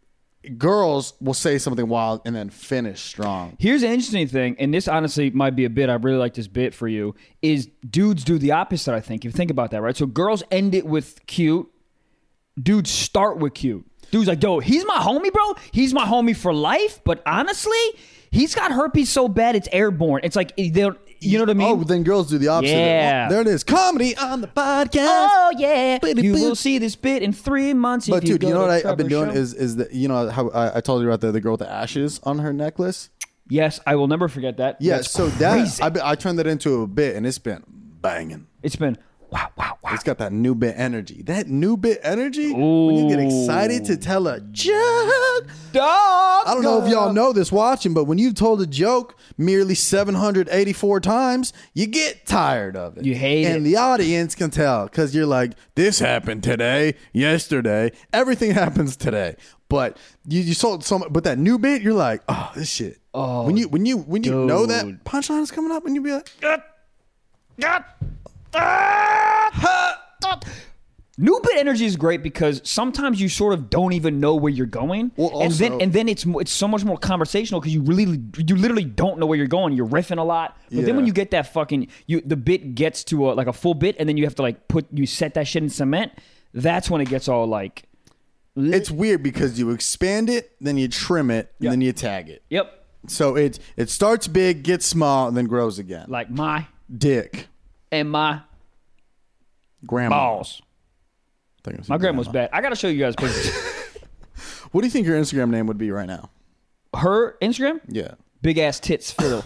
girls will say something wild and then finish strong. Here's an interesting thing, and this honestly might be a bit, I really like this bit for you, is dudes do the opposite, I think. If you think about that, right? So girls end it with cute. Dudes start with cute. Dudes like, yo, he's my homie, bro. He's my homie for life. But honestly, he's got herpes so bad it's airborne. It's like, you know what I mean? Oh, then girls do the opposite. Yeah. Oh, there it is. Comedy on the podcast. Oh, yeah. You will see this bit in 3 months. But if dude, you you know go what to I've been doing Trevor's show. is that, you know how I told you about the girl with the ashes on her necklace? Yes, I will never forget that. Yeah, That's so crazy. I turned that into a bit and it's been banging. It's been wow, wow, wow. It's got that new bit energy. That new bit energy, when you get excited to tell a joke. Dog. I don't know if y'all know this watching, but when you've told a joke merely 784 times, you get tired of it. You hate and it. the audience can tell because you're like, this happened today, yesterday, everything happens today. But you sold some, but that new bit, you're like, oh, this shit. Oh, when you know that dude. punchline is coming up, and you be like, New bit energy is great because sometimes you sort of don't even know where you're going, Well, and also- then it's so much more conversational because you literally don't know where you're going. You're riffing a lot, but then when Yeah. you get that the bit gets to a full bit, and then you have to like set that shit in cement. That's when it gets all like. it's weird because you expand it, then you trim it, and Yep. then you tag it. Yep, So it starts big, gets small, and then grows again. like my Dick, and my grandma, balls. My grandma's bad. I got to show you guys pictures. What do you think your Instagram name would be right now? Her Instagram? Yeah. Big ass tits fiddle.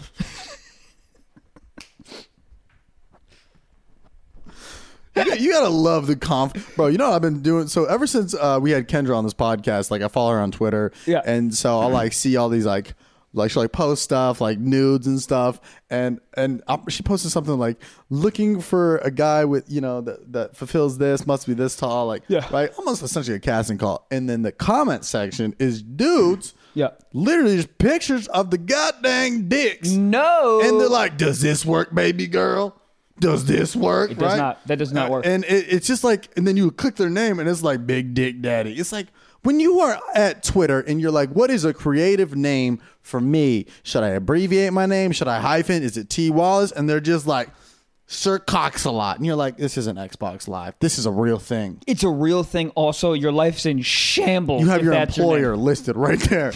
You gotta love the bro. You know what I've been doing? So ever since we had Kendra on this podcast, like I follow her on Twitter, and so I'll like see all these like she'll like post stuff like nudes and stuff, and she posted something like looking for a guy with that fulfills this, must be this tall, like right, almost essentially a casting call. And then the comment section is dudes. Yeah, literally just pictures of the goddamn dicks. No, and they're like, "Does this work, baby girl? Does this work?" It does not. That does not work. And it's just like, and then you click their name, and it's like Big Dick Daddy. It's like when you are at Twitter and you're like, "What is a creative name for me? Should I abbreviate my name? Should I hyphen? Is it T Wallace?" And they're just like, "Sir Cox-a-lot," and you're like, "This isn't Xbox Live. This is a real thing. It's a real thing." Also, your life's in shambles. You have your employer listed right there.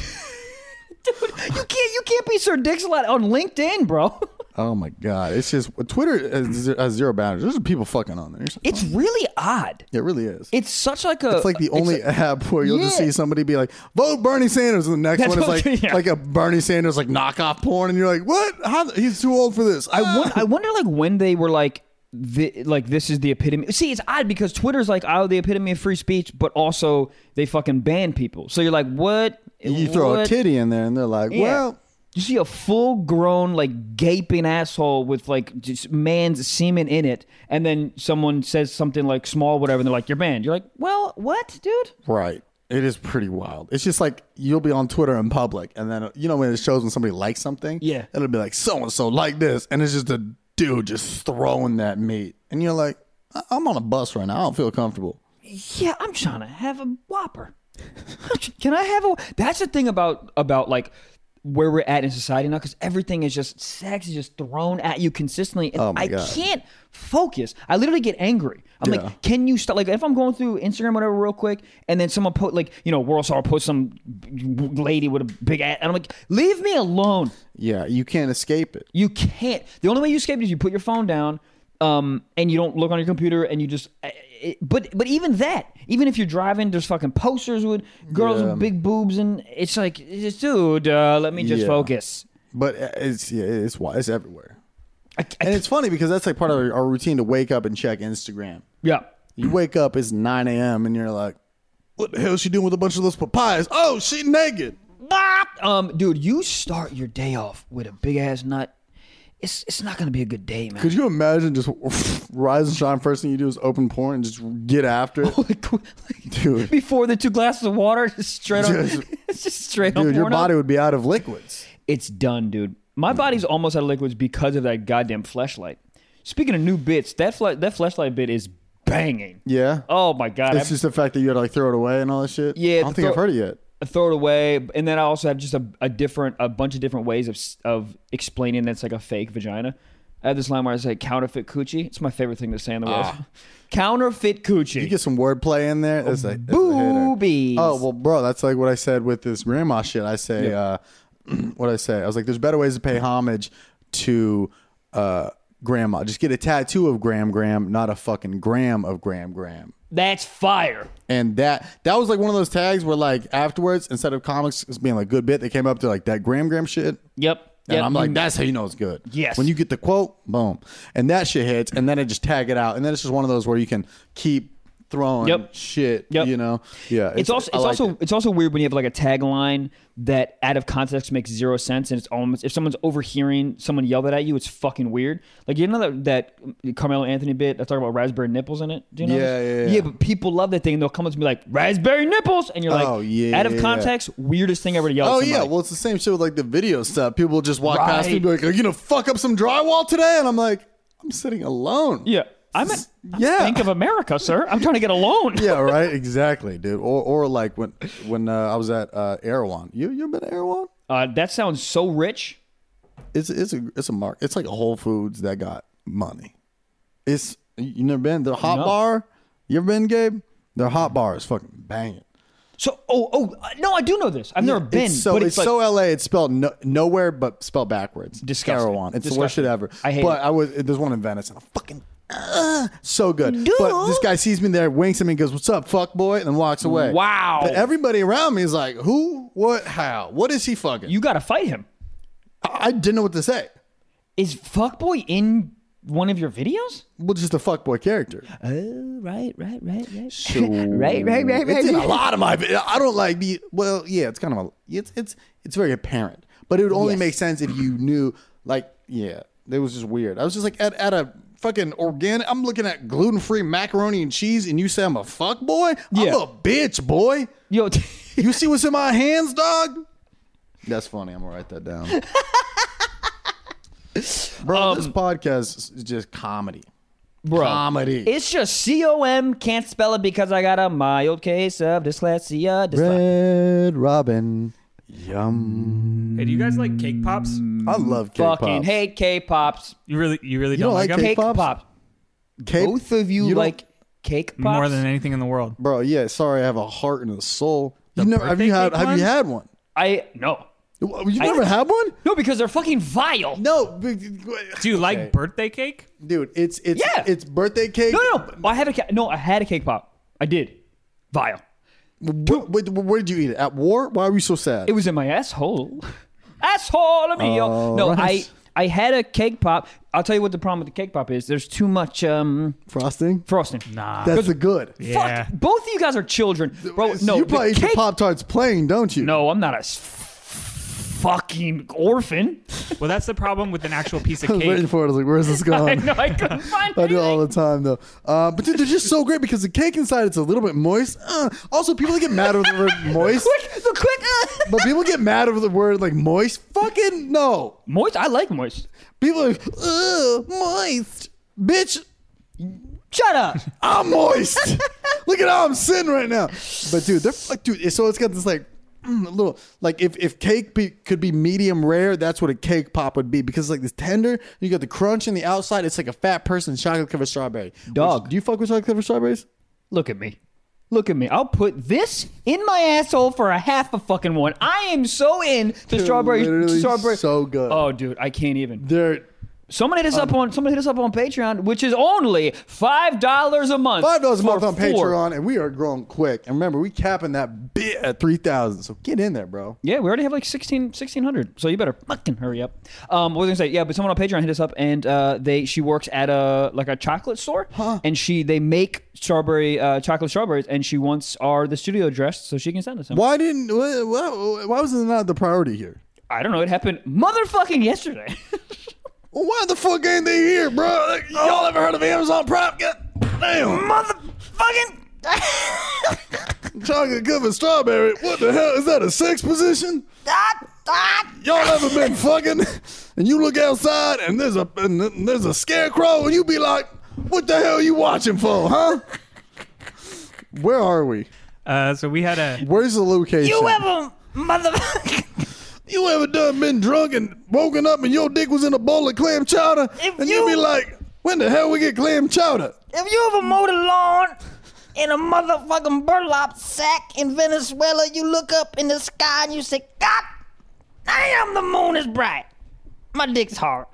Dude, you can't be Sir Dix-a-lot on LinkedIn, bro. Oh my God. It's just Twitter has zero boundaries. There's people fucking on there. It's really odd. It really is. It's such like a. It's like the only app where you'll just see somebody be like, "Vote Bernie Sanders," and the next one is like a Bernie Sanders like knockoff porn, and you're like, "What? How? He's too old for this." I wonder like when they were like. This is the epitome. See, it's odd because Twitter's like, oh, the epitome of free speech, but also they fucking ban people. So you're like, what? You throw a titty in there, and they're like, well. You see a full-grown, like, gaping asshole with, like, just man's semen in it, and then someone says something, like, small, whatever, and they're like, you're banned. You're like, well, what, dude? Right. It is pretty wild. It's just like you'll be on Twitter in public, and then, when it shows when somebody likes something, it'll be like, so-and-so like this, and it's just a dude just throwing that meat. And you're like, I'm on a bus right now. I don't feel comfortable. Yeah, I'm trying to have a Whopper. Can I have a... That's the thing about like... where we're at in society now, because everything is just sex is just thrown at you consistently, and I can't focus. I literally get angry. I'm like, can you stop? Like, if I'm going through Instagram, whatever, real quick, and then someone put like, World Star post some lady with a big ass, and I'm like, leave me alone. Yeah, you can't escape it. You can't. The only way you escape it is you put your phone down, and you don't look on your computer, and you just. But even that, even if you're driving, there's fucking posters with girls with big boobs, and it's like, dude, let me just focus. But it's everywhere, and it's funny because that's like part of our routine to wake up and check Instagram. Yeah, you wake up, it's 9 a.m. and you're like, what the hell is she doing with a bunch of those papayas? Oh, she naked. Dude, you start your day off with a big ass nut. It's not going to be a good day, man. Could you imagine just rise and shine, first thing you do is open porn and just get after it? Dude. Before the 2 glasses of water, just straight on. It's just straight on. Dude, your body would be out of liquids. It's done, dude. My body's almost out of liquids because of that goddamn fleshlight. Speaking of new bits, that fleshlight bit is banging. Yeah? Oh, my God. It's just the fact that you had to like throw it away and all this shit? Yeah. I don't think I've heard it yet. I throw it away, and then I also have just a bunch of different ways of explaining that's like a fake vagina. I have this line where I say counterfeit coochie. It's my favorite thing to say in the world. Counterfeit coochie. You get some wordplay in there. That's a boobies. Oh well, bro, that's like what I said with this grandma shit. I say, what I say? I was like, there's better ways to pay homage to grandma. Just get a tattoo of Gram, not a fucking gram of Gram. That's fire. And that was like one of those tags where like afterwards, instead of comics being like good bit, they came up to like that Gram shit. Yep. And I'm like, that's how you know it's good. Yes. When you get the quote, boom. And that shit hits, and then I just tag it out. And then it's just one of those where you can keep throwing shit, Yeah. It's also weird when you have like a tagline that out of context makes zero sense, and it's almost, if someone's overhearing someone yell that at you, it's fucking weird. Like, you know that Carmelo Anthony bit I talk about raspberry nipples in it? Do you know Yeah, but people love that thing, and they'll come up to me like, raspberry nipples, and you're like, out of context, weirdest thing ever to yell at somebody. Yeah, well, it's the same shit with like the video stuff. People just walk past me and be like, are you gonna fuck up some drywall today? And I'm like, I'm sitting alone. Yeah. I'm at Bank of America, sir. I'm trying to get a loan. Yeah, right. Exactly, dude. Or like when I was at Erewhon. You been to Erewhon? That sounds so rich. It's a mark. It's like a Whole Foods that got money. You never been? Their hot bar. You ever been, Gabe? Their hot bar is fucking banging. So no, I do know this. I've never been. But it's like, so LA. It's spelled nowhere, but spelled backwards. Disgusting. Erewhon. It's the worst shit ever. I hate it. But there's one in Venice, and I So good. But this guy sees me there, winks at me, and goes, "What's up, fuck boy?" and then walks away. Wow. But everybody around me is like, "Who? What? How? What is he fucking?" You got to fight him. I didn't know what to say. Is fuckboy in one of your videos? Well, just a fuckboy character. Oh, right. So, Right. It's in a lot of my. I don't like be. Well, yeah, it's kind of it's very apparent, but it would only make sense if you knew. Like, yeah, it was just weird. I was just like at a fucking organic. I'm looking at gluten-free macaroni and cheese, and you say I'm a fuckboy. Yeah. I'm a bitch, boy. Yo, You see what's in my hands, dog? That's funny. I'm gonna write that down. Bro, this podcast is just comedy. bro, Comedy. It's just COM. Can't spell it because I got a mild case of dyslexia. Red Robin. Yum. Hey, do you guys like cake pops? I love cake Fucking pops. hate K-pops. You really don't don't like like them? cake Cake pops? pops. Cake? Both of you don't- like cake pops? More than anything in the world. Bro, yeah, sorry, I have a heart and a soul. The You never have you birthday had cake have you one? had one? No. You never had one? No, because they're fucking vile. No, Do you like birthday cake? dude, it's Yeah. it's birthday cake. No. I had a cake pop. I did. Vile. Where did you eat it? At war? Why were you so sad? It was in my asshole. Asshole amigo. No, right. I had a cake pop. I'll tell you what the problem with the cake pop is. There's too much Frosting? frosting. Nah. That's the good. Yeah. Fuck. Both of you guys are children. Bro, no. you probably the eat your cake- Pop-Tarts plain, don't you? No, I'm not a fucking orphan. Well, that's the problem with an actual piece of I was waiting cake. for it. I was like, where's this I going? know, I couldn't find I do it all anything. the time, though. But dude, they're just so great because the cake inside, it's a little bit moist. Also, people get mad over the word moist. But people get mad over the word like moist. Fucking no. Moist? I like moist. People are like, ugh, moist. Bitch, Shut up. I'm moist. Look at how I'm sitting right now. But dude, they're like, dude, so it's got this like little, like if cake could be medium rare, that's what a cake pop would be because it's like this tender. You got the crunch in the outside. It's like a fat person chocolate covered strawberry. Dog. Do you fuck with chocolate covered strawberries? Look at me. Look at me. I'll put this in my asshole for a half a fucking one. I am so in to strawberry. Literally so good. Oh, dude, I can't even. They're Someone hit us up on Patreon, which is only $5 a month. $5 a month for on four. Patreon, and we are growing quick. And remember, we capping that bit at 3,000. So get in there, bro. Yeah, we already have like 1,600. So you better fucking hurry up. What was I gonna say? Yeah, but someone on Patreon hit us up, and she works at a chocolate store, and they make chocolate strawberries, and she wants the studio address so she can send us some. Why was it not the priority here? I don't know. It happened motherfucking yesterday. Well, why the fuck ain't they here, bro? Like, y'all ever heard of Amazon Prime? God damn. Motherfucking. Chocolate covered strawberry. What the hell? Is that a sex position? Y'all ever been fucking and you look outside and there's a scarecrow and you be like, what the hell are you watching for, huh? Where are we? So we had a. Where's the location? You ever motherfucking. You ever done been drunk and woken up and your dick was in a bowl of clam chowder? If And you be like, when the hell we get clam chowder? If you ever mowed a lawn in a motherfucking burlap sack in Venezuela, you look up in the sky and you say, God damn, the moon is bright. My dick's hard.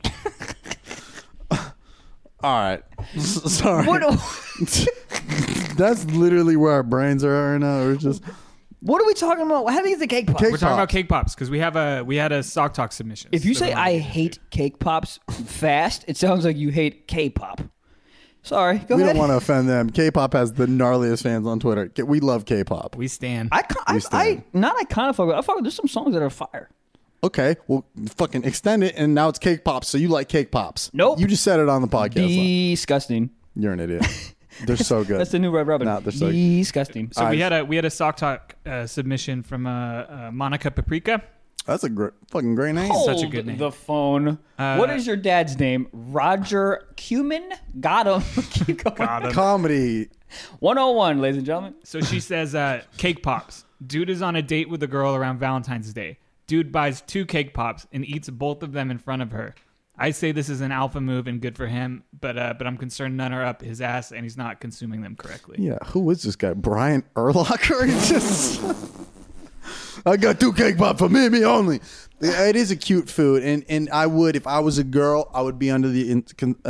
All right. Sorry. What, That's literally where our brains are right now. We're just what are we talking about? How do you get the cake pop? Cake We're talking about pops. cake pops because we had a Sock Talk submission. If you So say we wanted I to get hate cake pops fast, it sounds like you hate K-pop. Sorry, go we ahead. don't want to offend them. K-pop has the gnarliest fans on Twitter. We love K-pop. we stand. I kind of fuck with. I fuck with. There's some songs that are fire. Okay, well, fucking extend it, and now it's cake pops. So you like cake pops? Nope. You just said it on the podcast. Disgusting. You're an idiot. They're so good. That's the new Red Robin. Nah, they're so- Disgusting. So we had a Sock Talk submission from Monica Paprika. That's a fucking great name. Such a good name. The phone. What is your dad's name? Roger Cumin. Got him. Keep going. Comedy. 101, ladies and gentlemen. So she says, cake pops. Dude is on a date with a girl around Valentine's Day. Dude buys 2 cake pops and eats both of them in front of her. I say this is an alpha move and good for him, but I'm concerned none are up his ass and he's not consuming them correctly. Yeah, who is this guy? Brian Urlacher? He's just. I got 2 cake pops for me only. Yeah, it is a cute food, and I would, if I was a girl, I would be under the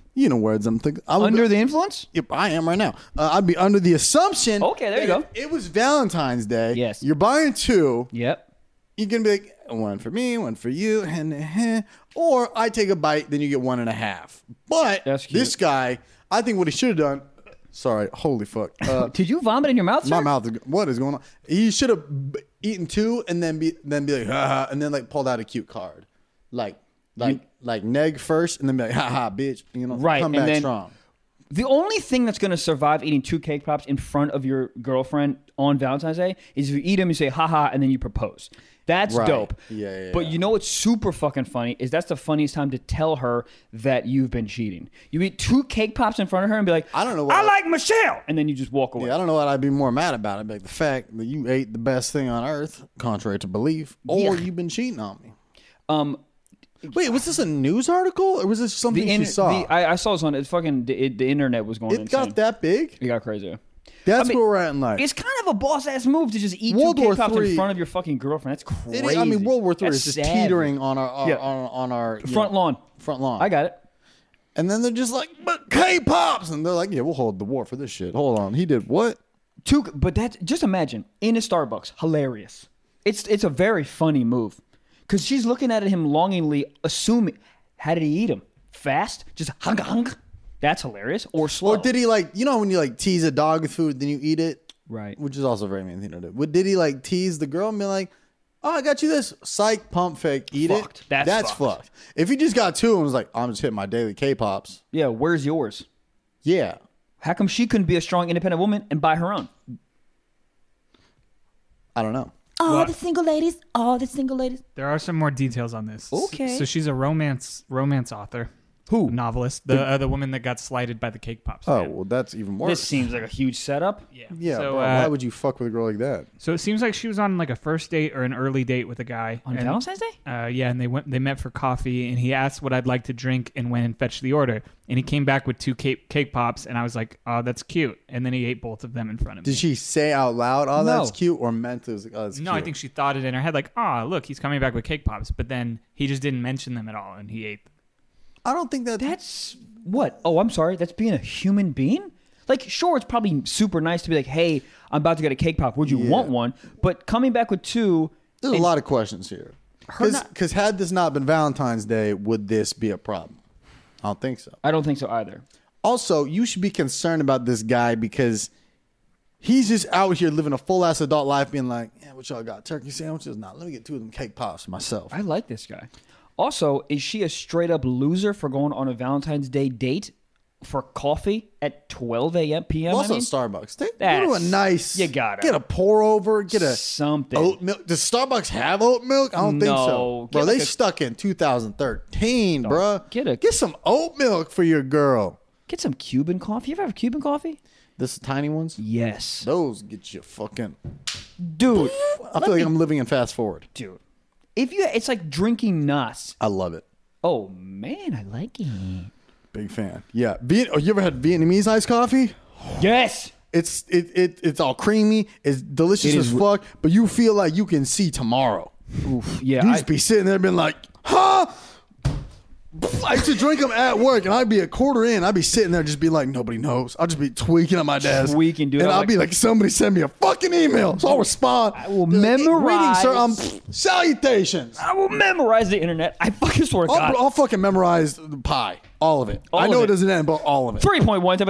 You know words I'm thinking. Under the influence? Yep, I am right now. I'd be under the assumption. Okay, there you that go. if it was Valentine's Day. Yes. You're buying 2. Yep. You're gonna be like, one for me, one for you, or I take a bite, then you get 1.5. But That's cute. this guy, I think what he should have done. Sorry, holy fuck. Did you vomit in your mouth, sir? My mouth. What is going on? He should have eaten 2 and then be like, ha, and then like pulled out a cute card, like neg first, and then be like, ha, bitch. You know, Right, come and back then- strong. The only thing that's going to survive eating 2 cake pops in front of your girlfriend on Valentine's Day is if you eat them, you say, haha, and then you propose. That's Right. dope. Yeah. But you know what's super fucking funny is that's the funniest time to tell her that you've been cheating. You eat 2 cake pops in front of her and be like, I don't know I what like Michelle. And then you just walk away. Yeah, I don't know what I'd be more mad about. I'd be like, the fact that you ate the best thing on earth, contrary to belief, or you've been cheating on me. Wait, was this a news article or was this something you saw? I saw this on it. Fucking the internet was going It insane. got that big? It got crazy. That's I mean, where we're at in life. It's kind of a boss ass move to just eat World 2 War cake pops III in front of your fucking girlfriend. That's crazy. I mean, World War III That's is just savage. teetering on our Front lawn. Front lawn. I got it. And then they're just like, but K-pops, and they're like, yeah, we'll hold the war for this shit. Hold on, he did what? But that just imagine in a Starbucks, hilarious. It's a very funny move because she's looking at him longingly, assuming how did he eat him fast? Just hung hung. That's hilarious or slow. Or did he like, you know when you like tease a dog with food, then you eat it, Right. Which is also a very mean thing to do. Did he like tease the girl and be like, oh, I got you this, psych, pump fake, eat Fucked. it? That's fucked. If he just got 2 and was like, I'm just hitting my daily K-pops, Yeah, where's yours? yeah. How come she couldn't be a strong, independent woman and buy her own? I don't know. All the single ladies. There are some more details on this. Okay. So she's a romance author. Who? Novelist. The woman that got slighted by the Cake Pops. Oh, fan. well, that's even worse. This seems like a huge setup. Yeah. Yeah, So, bro, why would you fuck with a girl like that? So it seems like she was on like a first date or an early date with a guy. On and, Valentine's Day? Yeah, and they met for coffee, and he asked what I'd like to drink and went and fetched the order. And he came back with 2 cake pops, and I was like, oh, that's cute. And then he ate both of them in front of me. Did she say out loud, oh, No. that's cute, or mentally was like, oh, that's No, cute? I think she thought it in her head, like, oh, look, he's coming back with cake pops. But then he just didn't mention them at all, and he ate them. I don't think that... That's what? Oh, I'm sorry. That's being a human being? Like, sure, it's probably super nice to be like, hey, I'm about to get a cake pop. Would you want one? But coming back with 2... There's a lot of questions here. Because had this not been Valentine's Day, would this be a problem? I don't think so. I don't think so either. Also, you should be concerned about this guy because he's just out here living a full-ass adult life being like, yeah, what y'all got? Turkey sandwiches? Nah, let me get 2 of them cake pops for myself. I like this guy. Also, is she a straight up loser for going on a Valentine's Day date for coffee at 12 a.m. p.m.? Also, I mean? Starbucks. Go to a That's- nice... you gotta. Get a pour-over, get a... Something. Oat milk. Does Starbucks have oat milk? I don't think so. No. Bro, Get they like a- stuck in 2013, bro. get some oat milk for your girl. Get some Cuban coffee. You ever have Cuban coffee? This tiny ones? Yes. Those get you fucking... Dude. I feel like I'm living in fast forward. Dude. It's like drinking Nas. I love it. Oh, man, I like it. Big fan. Yeah. You ever had Vietnamese iced coffee? Yes. It's all creamy. It's delicious It as is- fuck, but you feel like you can see tomorrow. Oof. Yeah. You just be sitting there being like, huh? I used to drink them at work, and I'd be a quarter in. I'd be sitting there just be like, nobody knows. I'll just be tweaking at my desk. Tweaking, dude. And I'm I'll like- be like, somebody send me a fucking email. So I'll respond. I will They're like, memorize- Greetings, sir. Salutations. I will memorize the internet. I fucking swear to God. I'll fucking memorize the pie. All of it. All I of know it. it doesn't end, but all of it. 3.1.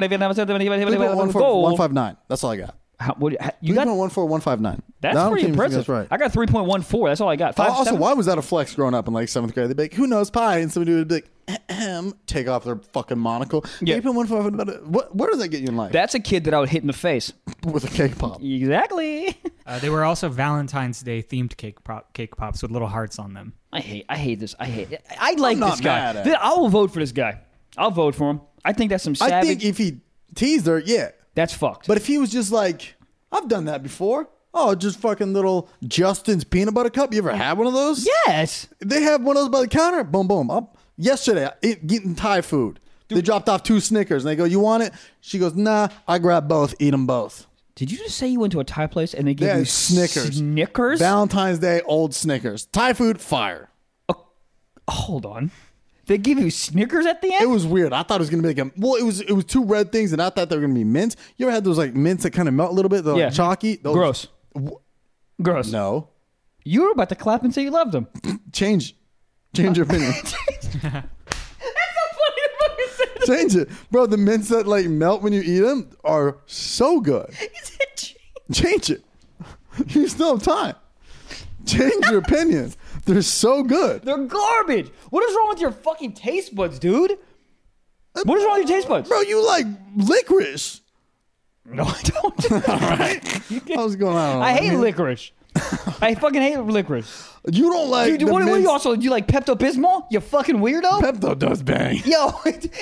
159. That's all I got. You got 3.14159. that's No, I don't pretty think impressive. That's right. I got 3.14. That's all I got. Also, 7? why was that a flex growing up in like 7th grade? They'd be like, who knows pie? And somebody would be like, ahem, take off their fucking monocle. Yeah. 3.145. Where does that get you in life? That's a kid that I would hit in the face. With a cake pop. Exactly. They were also Valentine's Day themed cake pops with little hearts on them. I hate this. I hate it. I like not this guy. mad at it. I will vote for this guy. I'll vote for him. I think that's some savage. I think if he teased her, yeah. That's fucked. But if he was just like, I've done that before. Oh, just fucking little Justin's peanut butter cup. You ever had one of those? yes. They have one of those by the counter. Boom, boom. Yesterday, getting Thai food. They dropped off 2 Snickers. And they go, you want it? She goes, nah, I grab both. Eat them both. Did you just say you went to a Thai place and they gave Yeah, you Snickers. Snickers? Valentine's Day, old Snickers. Thai food, fire. Hold on. They give you Snickers at the end? It was weird. I thought it was gonna be like it was two red things, and I thought they were gonna be mints. You ever had those like mints that kind of melt a little bit? They're like chalky. Those, Gross. Gross. No. You were about to clap and say you loved them. Change your opinion. That's so funny to fucking say that. Change it, bro. The mints that like melt when you eat them are so good. He said Change it. You still have time. Change your opinion. They're so good. they're garbage. What is wrong with your fucking taste buds, dude? What is wrong with your taste buds? Bro, you like licorice. No, I don't. All right. What's going on? I hate licorice. I fucking hate licorice. You don't like Dude, the what do mints- you also do? You like Pepto-Bismol? You fucking weirdo. Pepto does bang. Yo,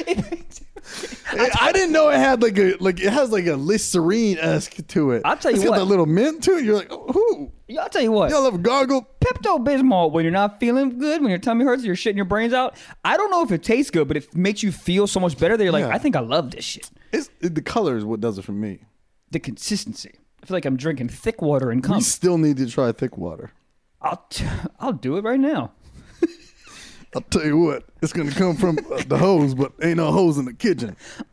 I didn't know it had like it has like a Listerine-esque to it. I'll tell you It's got what. that little mint to it. You're like, who? I'll tell you what. Y'all ever gargle? Pepto-Bismol, when you're not feeling good, when your tummy hurts, you're shitting your brains out. I don't know if it tastes good, but it makes you feel so much better that you're like, Yeah. I think I love this shit. The color is what does it for me. The consistency. I feel like I'm drinking thick water and We cum. still need to try thick water. I'll do it right now. I'll tell you what, it's gonna come from the hose, but ain't no hose in the kitchen.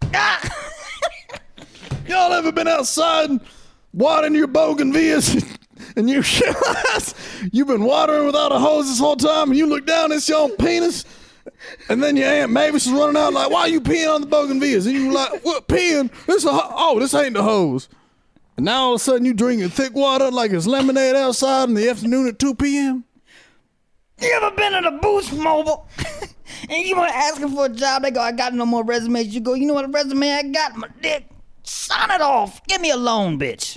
Y'all ever been outside watering your bougainvilleas and you realize you've been watering without a hose this whole time, and you look down, it's your own penis, and then your Aunt Mavis is running out like, why are you peeing on the bougainvilleas? And you like, what, peeing? This ain't the hose. And now all of a sudden you drinking thick water like it's lemonade outside in the afternoon at 2 p.m.? You ever been at a Boost Mobile and you were asking for a job? They go, I got no more resumes. You go, you know what resume I got? My dick. Sign it off. Give me a loan, bitch.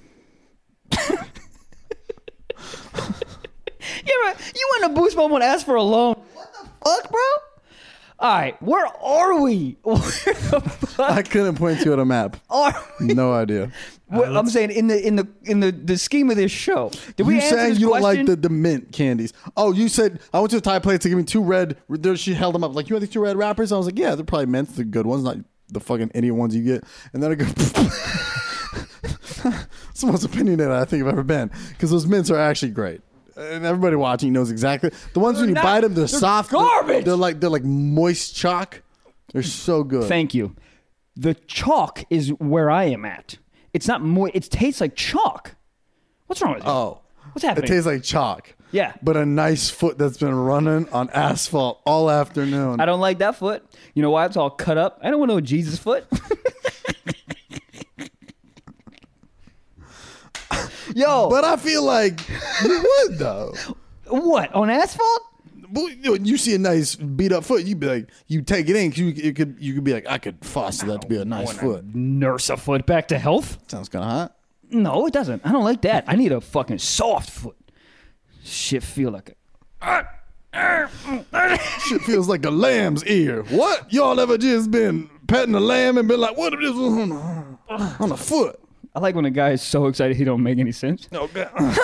You went to Boost Mobile and asked for a loan. What the fuck, bro? All right, where are we? Where the fuck I couldn't point you at a map. are we? No idea. Well, I'm saying in the scheme of this show, did we You answer saying this you don't question? like the mint candies? Oh, you said I went to a Thai place to give me two red. She held them up like, you want these two red wrappers? I was like, yeah, they're probably mints, the good ones, not the fucking idiot ones you get. And then I go, it's the most opinionated I think I've ever been, because those mints are actually great. And everybody watching knows exactly. The ones when you bite them, they're soft. garbage. They're like moist chalk. They're so good. Thank you. The chalk is where I am at. It's not more. It tastes like chalk. What's wrong with you? Oh, What's happening? it tastes like chalk. Yeah. But a nice foot that's been running on asphalt all afternoon. I don't like that foot. You know why? It's all cut up. I don't want no Jesus foot. Yo, But I feel like you would though. what on asphalt? When you see a nice beat up foot, you'd be like, you take it in. 'Cause you could be like, I could foster that to be a nice foot. Nurse a foot back to health? Sounds kind of hot. No, it doesn't. I don't like that. I need a fucking soft foot. Shit feel like a Shit feels like a lamb's ear. What? Y'all ever just been petting a lamb and been like, what if this was on a foot? I like when a guy is so excited he don't make any sense. Okay.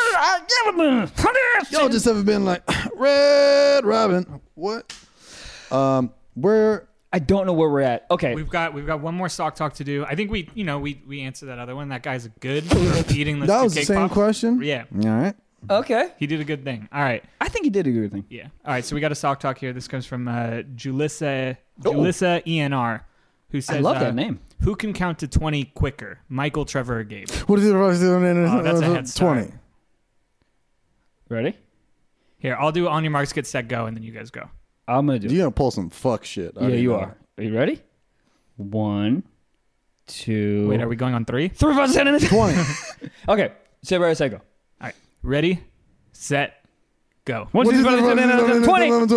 I Y'all just ever been like, Red Robin? What? Where? I don't know where we're at. Okay. We've got one more sock talk to do. I think we answered that other one. That guy's good for eating those That two was the cake same pops. question? Yeah, All right. Okay. he did a good thing. All right. I think he did a good thing. Yeah. All right. So we got a sock talk here. This comes from Julissa ENR, who says, I love that name. Who can count to 20 quicker, Michael, Trevor, or Gabe? What is it? Oh, that's a head start. 20. Ready? Here, I'll do on your marks, get set, go, and then you guys go. I'm gonna do it. You're going to pull some fuck shit. I Yeah, already you know. are. Are you ready? 1, 2. Wait, are we going on 3? 3, 5, 6, 20. Okay. Say ready, say go. All right. Ready, set, go. 1, 2, 3, 4, 5, 6, 7,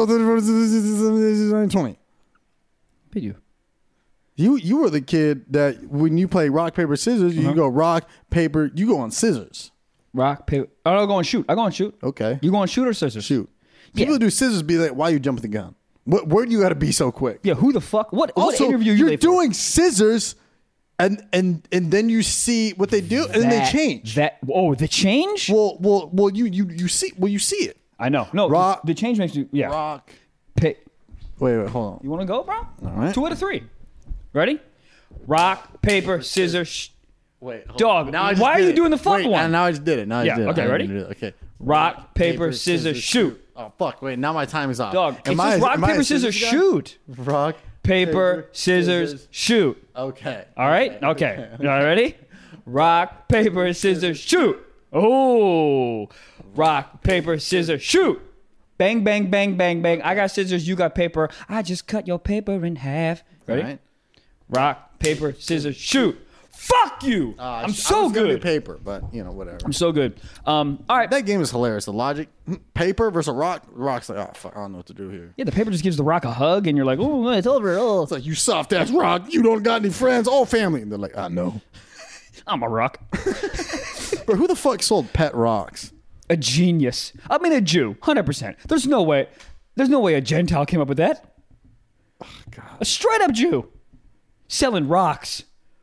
8, 20. 20. Beat you. You were the kid that when you play rock, paper, scissors, you go rock, paper, you go on scissors. Rock, paper. Oh, I'll go and shoot. I go and shoot. Okay. You going shoot or scissors? Shoot. People who do scissors be like, why you jumping the gun? Where do you got to be so quick? Yeah, who the fuck? What Also, interview you you're late for? doing scissors, and then you see what they do, and then they change. The change? Well, you see it. I know. No, Rock. the change makes you, yeah. Rock. Pick. Wait, hold on. You want to go, bro? All right. 2 out of 3. Ready? Rock, paper, scissors. Wait, hold Dog, why are you doing the fuck one? Now I just did it. Yeah, okay, ready? Okay. Rock, paper, scissors, shoot. Oh fuck! Wait, now my time is off. Dog, it's Am I- just rock, am I a paper, scissors, guy? shoot. Rock, Paper, scissors, shoot. Okay. All right? Okay. All right, ready? Rock, paper, scissors, shoot. Oh. Rock, paper, scissors, shoot. Bang, bang, bang, bang, bang. I got scissors, you got paper. I just cut your paper in half. Ready? All right. Rock, paper, scissors, shoot. Fuck you. I'm so I was gonna do good. paper, but whatever. I'm so good. All right. That game is hilarious. The logic, paper versus rock. Rock's like, oh fuck, I don't know what to do here. Yeah, the paper just gives the rock a hug, and you're like, oh, it's over. Oh, It's like, you soft ass rock. You don't got any friends or family. And they're like, I know. I'm a rock. But who the fuck sold pet rocks? A genius. I mean, a Jew. 100%. There's no way a Gentile came up with that. Oh, God. A straight up Jew selling rocks.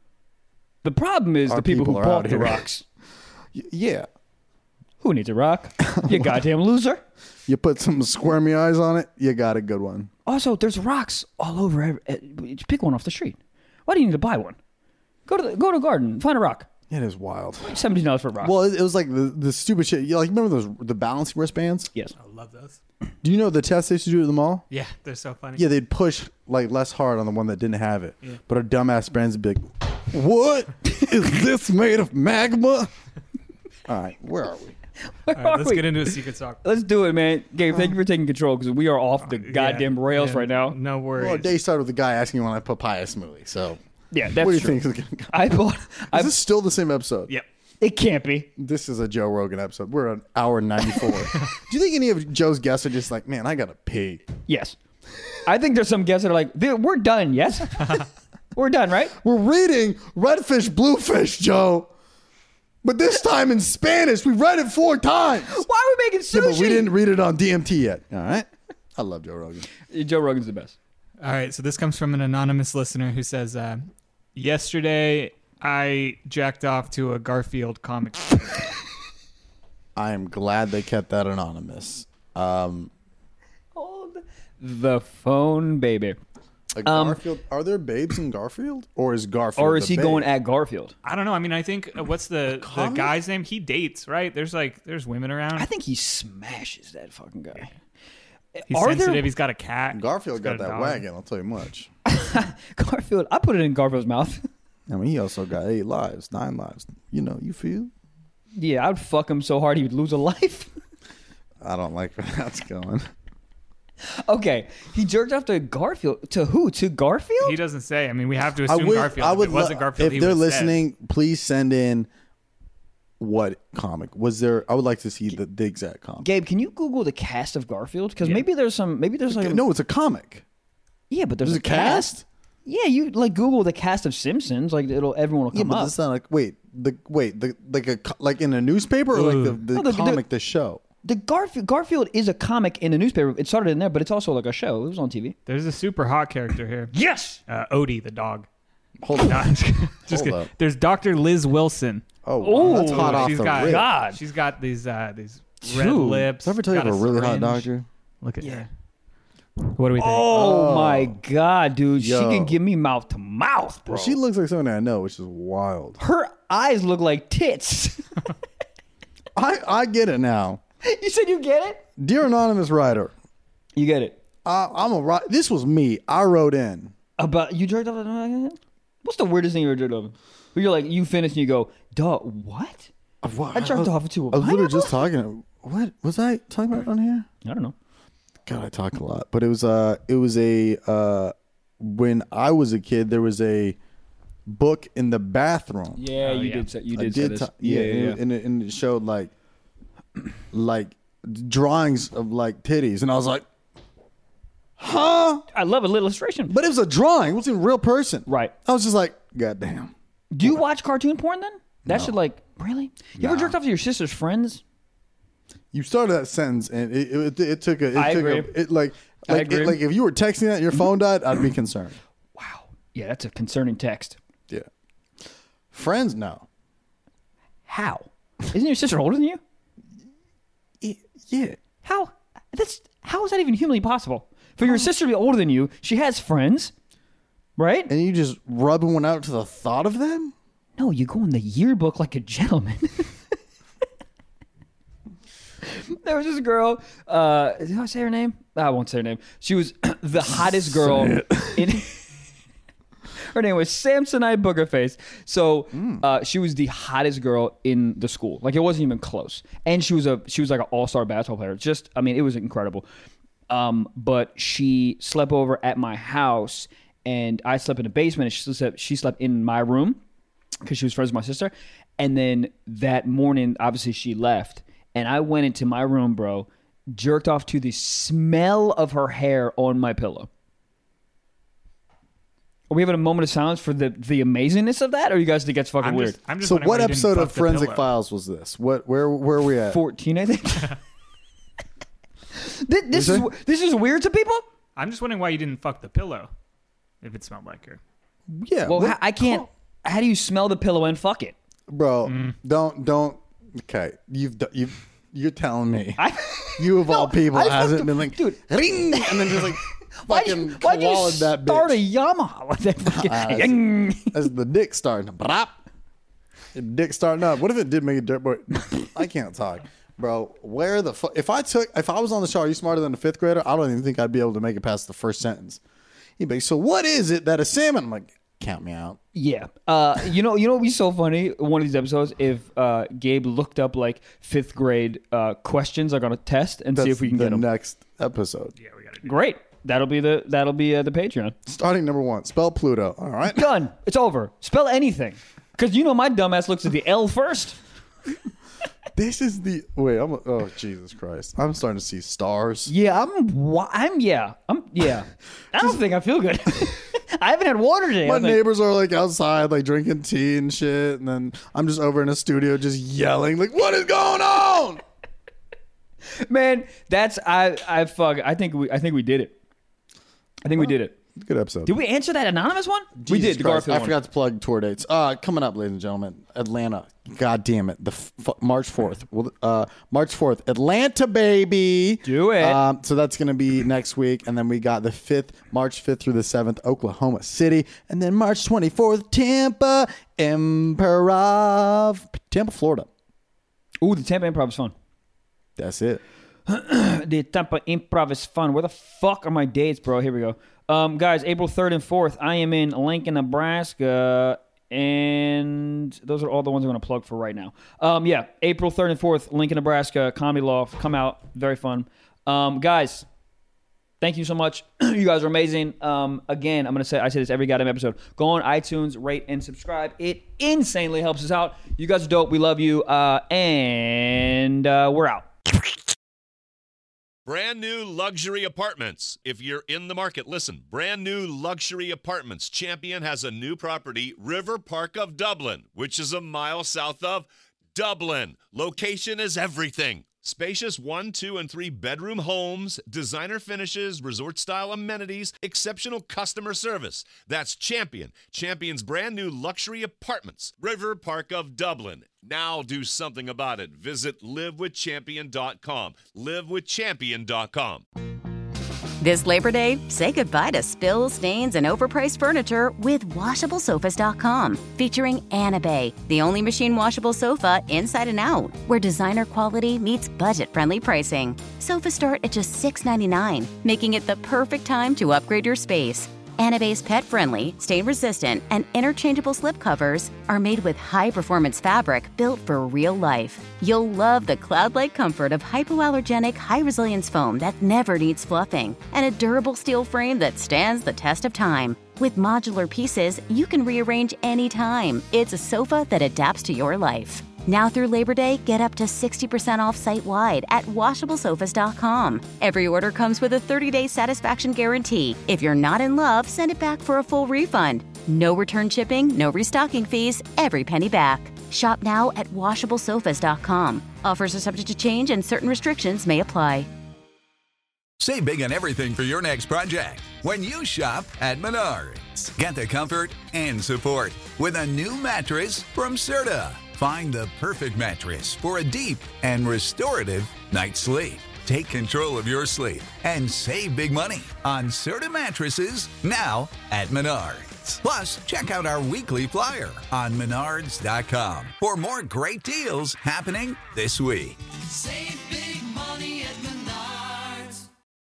The problem is Our the people who people are bought out the here. rocks. Yeah. Who needs a rock? You goddamn loser. You put some squirmy eyes on it, you got a good one. Also, there's rocks all over. Just pick one off the street. Why do you need to buy one? Go to a garden, find a rock. It is wild. $17 for a rock. Well, it was like the stupid shit. You like remember the balancing wristbands? Yes. I love those. Do you know the test they used to do at the mall? Yeah, they're so funny. Yeah, they'd push like less hard on the one that didn't have it. Yeah. But our dumbass brands would be like, "What is this made of magma?" All right, where are we? Where All right, are let's we? get into a secret song. Let's do it, man. Gabe, thank you for taking control because we are off the goddamn rails right now. No worries. Well, day started with the guy asking when I papaya smoothie. So, Yeah, that's what do you true. think is going to I bought. Is this still the same episode? Yep. It can't be. This is a Joe Rogan episode. We're an hour and 94. Do you think any of Joe's guests are just like, man, I got to pee? Yes. I think there's some guests that are like, we're done, yes? We're done, right? We're reading Redfish, Bluefish, Joe. But this time in Spanish. We read it 4 times. Why are we making sushi? Yeah, but we didn't read it on DMT yet. All right. I love Joe Rogan. Joe Rogan's the best. All right, so this comes from an anonymous listener who says, yesterday I jacked off to a Garfield comic. I am glad they kept that anonymous. Hold the phone, baby. Garfield. Are there babes in Garfield, or is Garfield? Or is the he babe? going at Garfield? I don't know. I mean, I think what's the guy's name? He dates, right? There's women around. I think he smashes that fucking guy. He's Are sensitive. there He's got a cat. Garfield He's got a that dog. wagon. I'll tell you much. Garfield? I put it in Garfield's mouth. I mean, he also got 8 lives, 9 lives. You feel? Yeah, I'd fuck him so hard he would lose a life. I don't like where that's going. Okay, he jerked off to Garfield. To who? To Garfield? He doesn't say. I mean, we have to assume Garfield. I would. If it wasn't Garfield, if he they're would have said. listening, please send in what comic was there. I would like to see the exact comic. Gabe, can you Google the cast of Garfield? Because maybe there's like No, it's a comic. yeah, but there's There's a cast. Yeah, you like Google the cast of Simpsons, like everyone will Yeah, come but up. it's not like like in a newspaper or like the No, the comic, the show. The Garfield is a comic in a newspaper. It started in there, but it's also like a show. It was on TV. There's a super hot character here. Yes. Odie the dog. Hold on. No, I'm just Hold kidding. up. There's Dr. Liz Wilson. Oh, wow, that's Ooh, hot off She's the got rip. God. She's got these red Dude, lips. Did I ever tell you got about a really hot syringe. doctor? Look at her. What do we think? Oh my God, dude! Yo. She can give me mouth to mouth, bro. She looks like someone I know, which is wild. Her eyes look like tits. I get it now. You said you get it? Dear anonymous writer, You get it. This was me. I wrote in. About you jerked off? What's the weirdest thing you ever jerked off? Where you're like, you finish and you go, duh, what? What? I jerked off to a I was literally pineapple? just talking. What was I talking about on here? I don't know. God, I talk a lot. But it was when I was a kid, there was a book in the bathroom. Yeah, Oh, you yeah. did say you I did say this. yeah. And it showed like drawings of like titties, and I was like, huh? I love an illustration. But it was a drawing. It wasn't a real person. Right. I was just like, God damn. Do you watch cartoon porn then? That should like really? You ever jerked off to your sister's friends? You started that sentence, and it took a. I agree. I agree. Like if you were texting that, and your phone died, I'd be concerned. Wow. Yeah, that's a concerning text. Yeah. Friends, no. How? Isn't your sister older than you? Yeah. How is that even humanly possible? For your sister to be older than you, she has friends, right? And you just rubbing one out to the thought of them? No, you go in the yearbook like a gentleman. There was this girl. Did I say her name? I won't say her name. She was the hottest girl in. Her name was Samsonite Boogerface. So she was the hottest girl in the school. Like, it wasn't even close. And she was like an all-star basketball player. Just, I mean, it was incredible. But she slept over at my house, and I slept in the basement, and she slept in my room because she was friends with my sister. And then that morning, obviously, she left. And I went into my room, bro, jerked off to the smell of her hair on my pillow. Are we having a moment of silence for the amazingness of that, or you guys think that's fucking weird? So what episode of Forensic Files was this? Where are we at? 14, I think. This is weird to people? I'm just wondering why you didn't fuck the pillow if it smelled like her. Yeah. Well, I can't. How do you smell the pillow and fuck it? Bro, don't. Okay, you're telling me you of all people hasn't been like, dude, ring, and then just like fucking why'd you that bitch. Start a Yamaha with that fucking. That's the dick starting. The dick starting up. What if it did make a dirt boy? I can't talk, bro. Where the fuck? If I was on the show, Are You Smarter Than a Fifth Grader? I don't even think I'd be able to make it past the first sentence. He'd be, so what is it that a salmon? I'm like, count me out. Yeah. You know what'd be so funny? One of these episodes, if Gabe looked up like 5th grade questions like on a test and see if we can get them. Next episode. Yeah, we got to do Great. That'll be the Patreon. Starting number 1. Spell Pluto. All right. Done. It's over. Spell anything. Because my dumbass looks at the L first. This is the oh Jesus Christ! I'm starting to see stars. Yeah, I'm yeah. I don't think I feel good. I haven't had water today. My neighbors are like outside, like drinking tea and shit, and then I'm just over in a studio, just yelling, like, "What is going on?" Man, that's I think we did it. We did it. Good episode. Did we answer that anonymous one? We did. The Garfield I forgot to plug tour dates. Coming up, ladies and gentlemen, Atlanta. God damn it, March 4th. March 4th, Atlanta, baby. Do it. So that's going to be next week, and then we got the 5th, March 5th through the 7th, Oklahoma City, and then March 24th, Tampa Improv, Tampa, Florida. Ooh, the Tampa Improv is fun. That's it. The Tampa Improv is fun. Where the fuck are my dates, bro? Here we go. Guys, April 3rd and 4th, I am in Lincoln, Nebraska, and those are all the ones I'm going to plug for right now. Yeah, April 3rd and 4th, Lincoln, Nebraska, Comedy Loft. Come out. Very fun. Guys, thank you so much. You guys are amazing. Again, I say this every goddamn episode. Go on iTunes, rate, and subscribe. It insanely helps us out. You guys are dope. We love you, and we're out. Brand new luxury apartments. If you're in the market, listen. Brand new luxury apartments. Champion has a new property, River Park of Dublin, which is a mile south of Dublin. Location is everything. Spacious 1, 2, and 3 bedroom homes, designer finishes, resort-style amenities, exceptional customer service. That's Champion. Champion's brand new luxury apartments, River Park of Dublin. Now do something about it. Visit livewithchampion.com. Livewithchampion.com. This Labor Day, say goodbye to spills, stains, and overpriced furniture with WashableSofas.com. Featuring Anabay, the only machine washable sofa inside and out, where designer quality meets budget-friendly pricing. Sofas start at just $6.99, making it the perfect time to upgrade your space. Anabay's pet-friendly, stain-resistant, and interchangeable slipcovers are made with high-performance fabric built for real life. You'll love the cloud-like comfort of hypoallergenic, high-resilience foam that never needs fluffing, and a durable steel frame that stands the test of time. With modular pieces, you can rearrange anytime. It's a sofa that adapts to your life. Now through Labor Day, get up to 60% off site-wide at WashableSofas.com. Every order comes with a 30-day satisfaction guarantee. If you're not in love, send it back for a full refund. No return shipping, no restocking fees, every penny back. Shop now at WashableSofas.com. Offers are subject to change and certain restrictions may apply. Save big on everything for your next project when you shop at Menards. Get the comfort and support with a new mattress from Serta. Find the perfect mattress for a deep and restorative night's sleep. Take control of your sleep and save big money on Serta mattresses now at Menards. Plus, check out our weekly flyer on Menards.com for more great deals happening this week. Save big.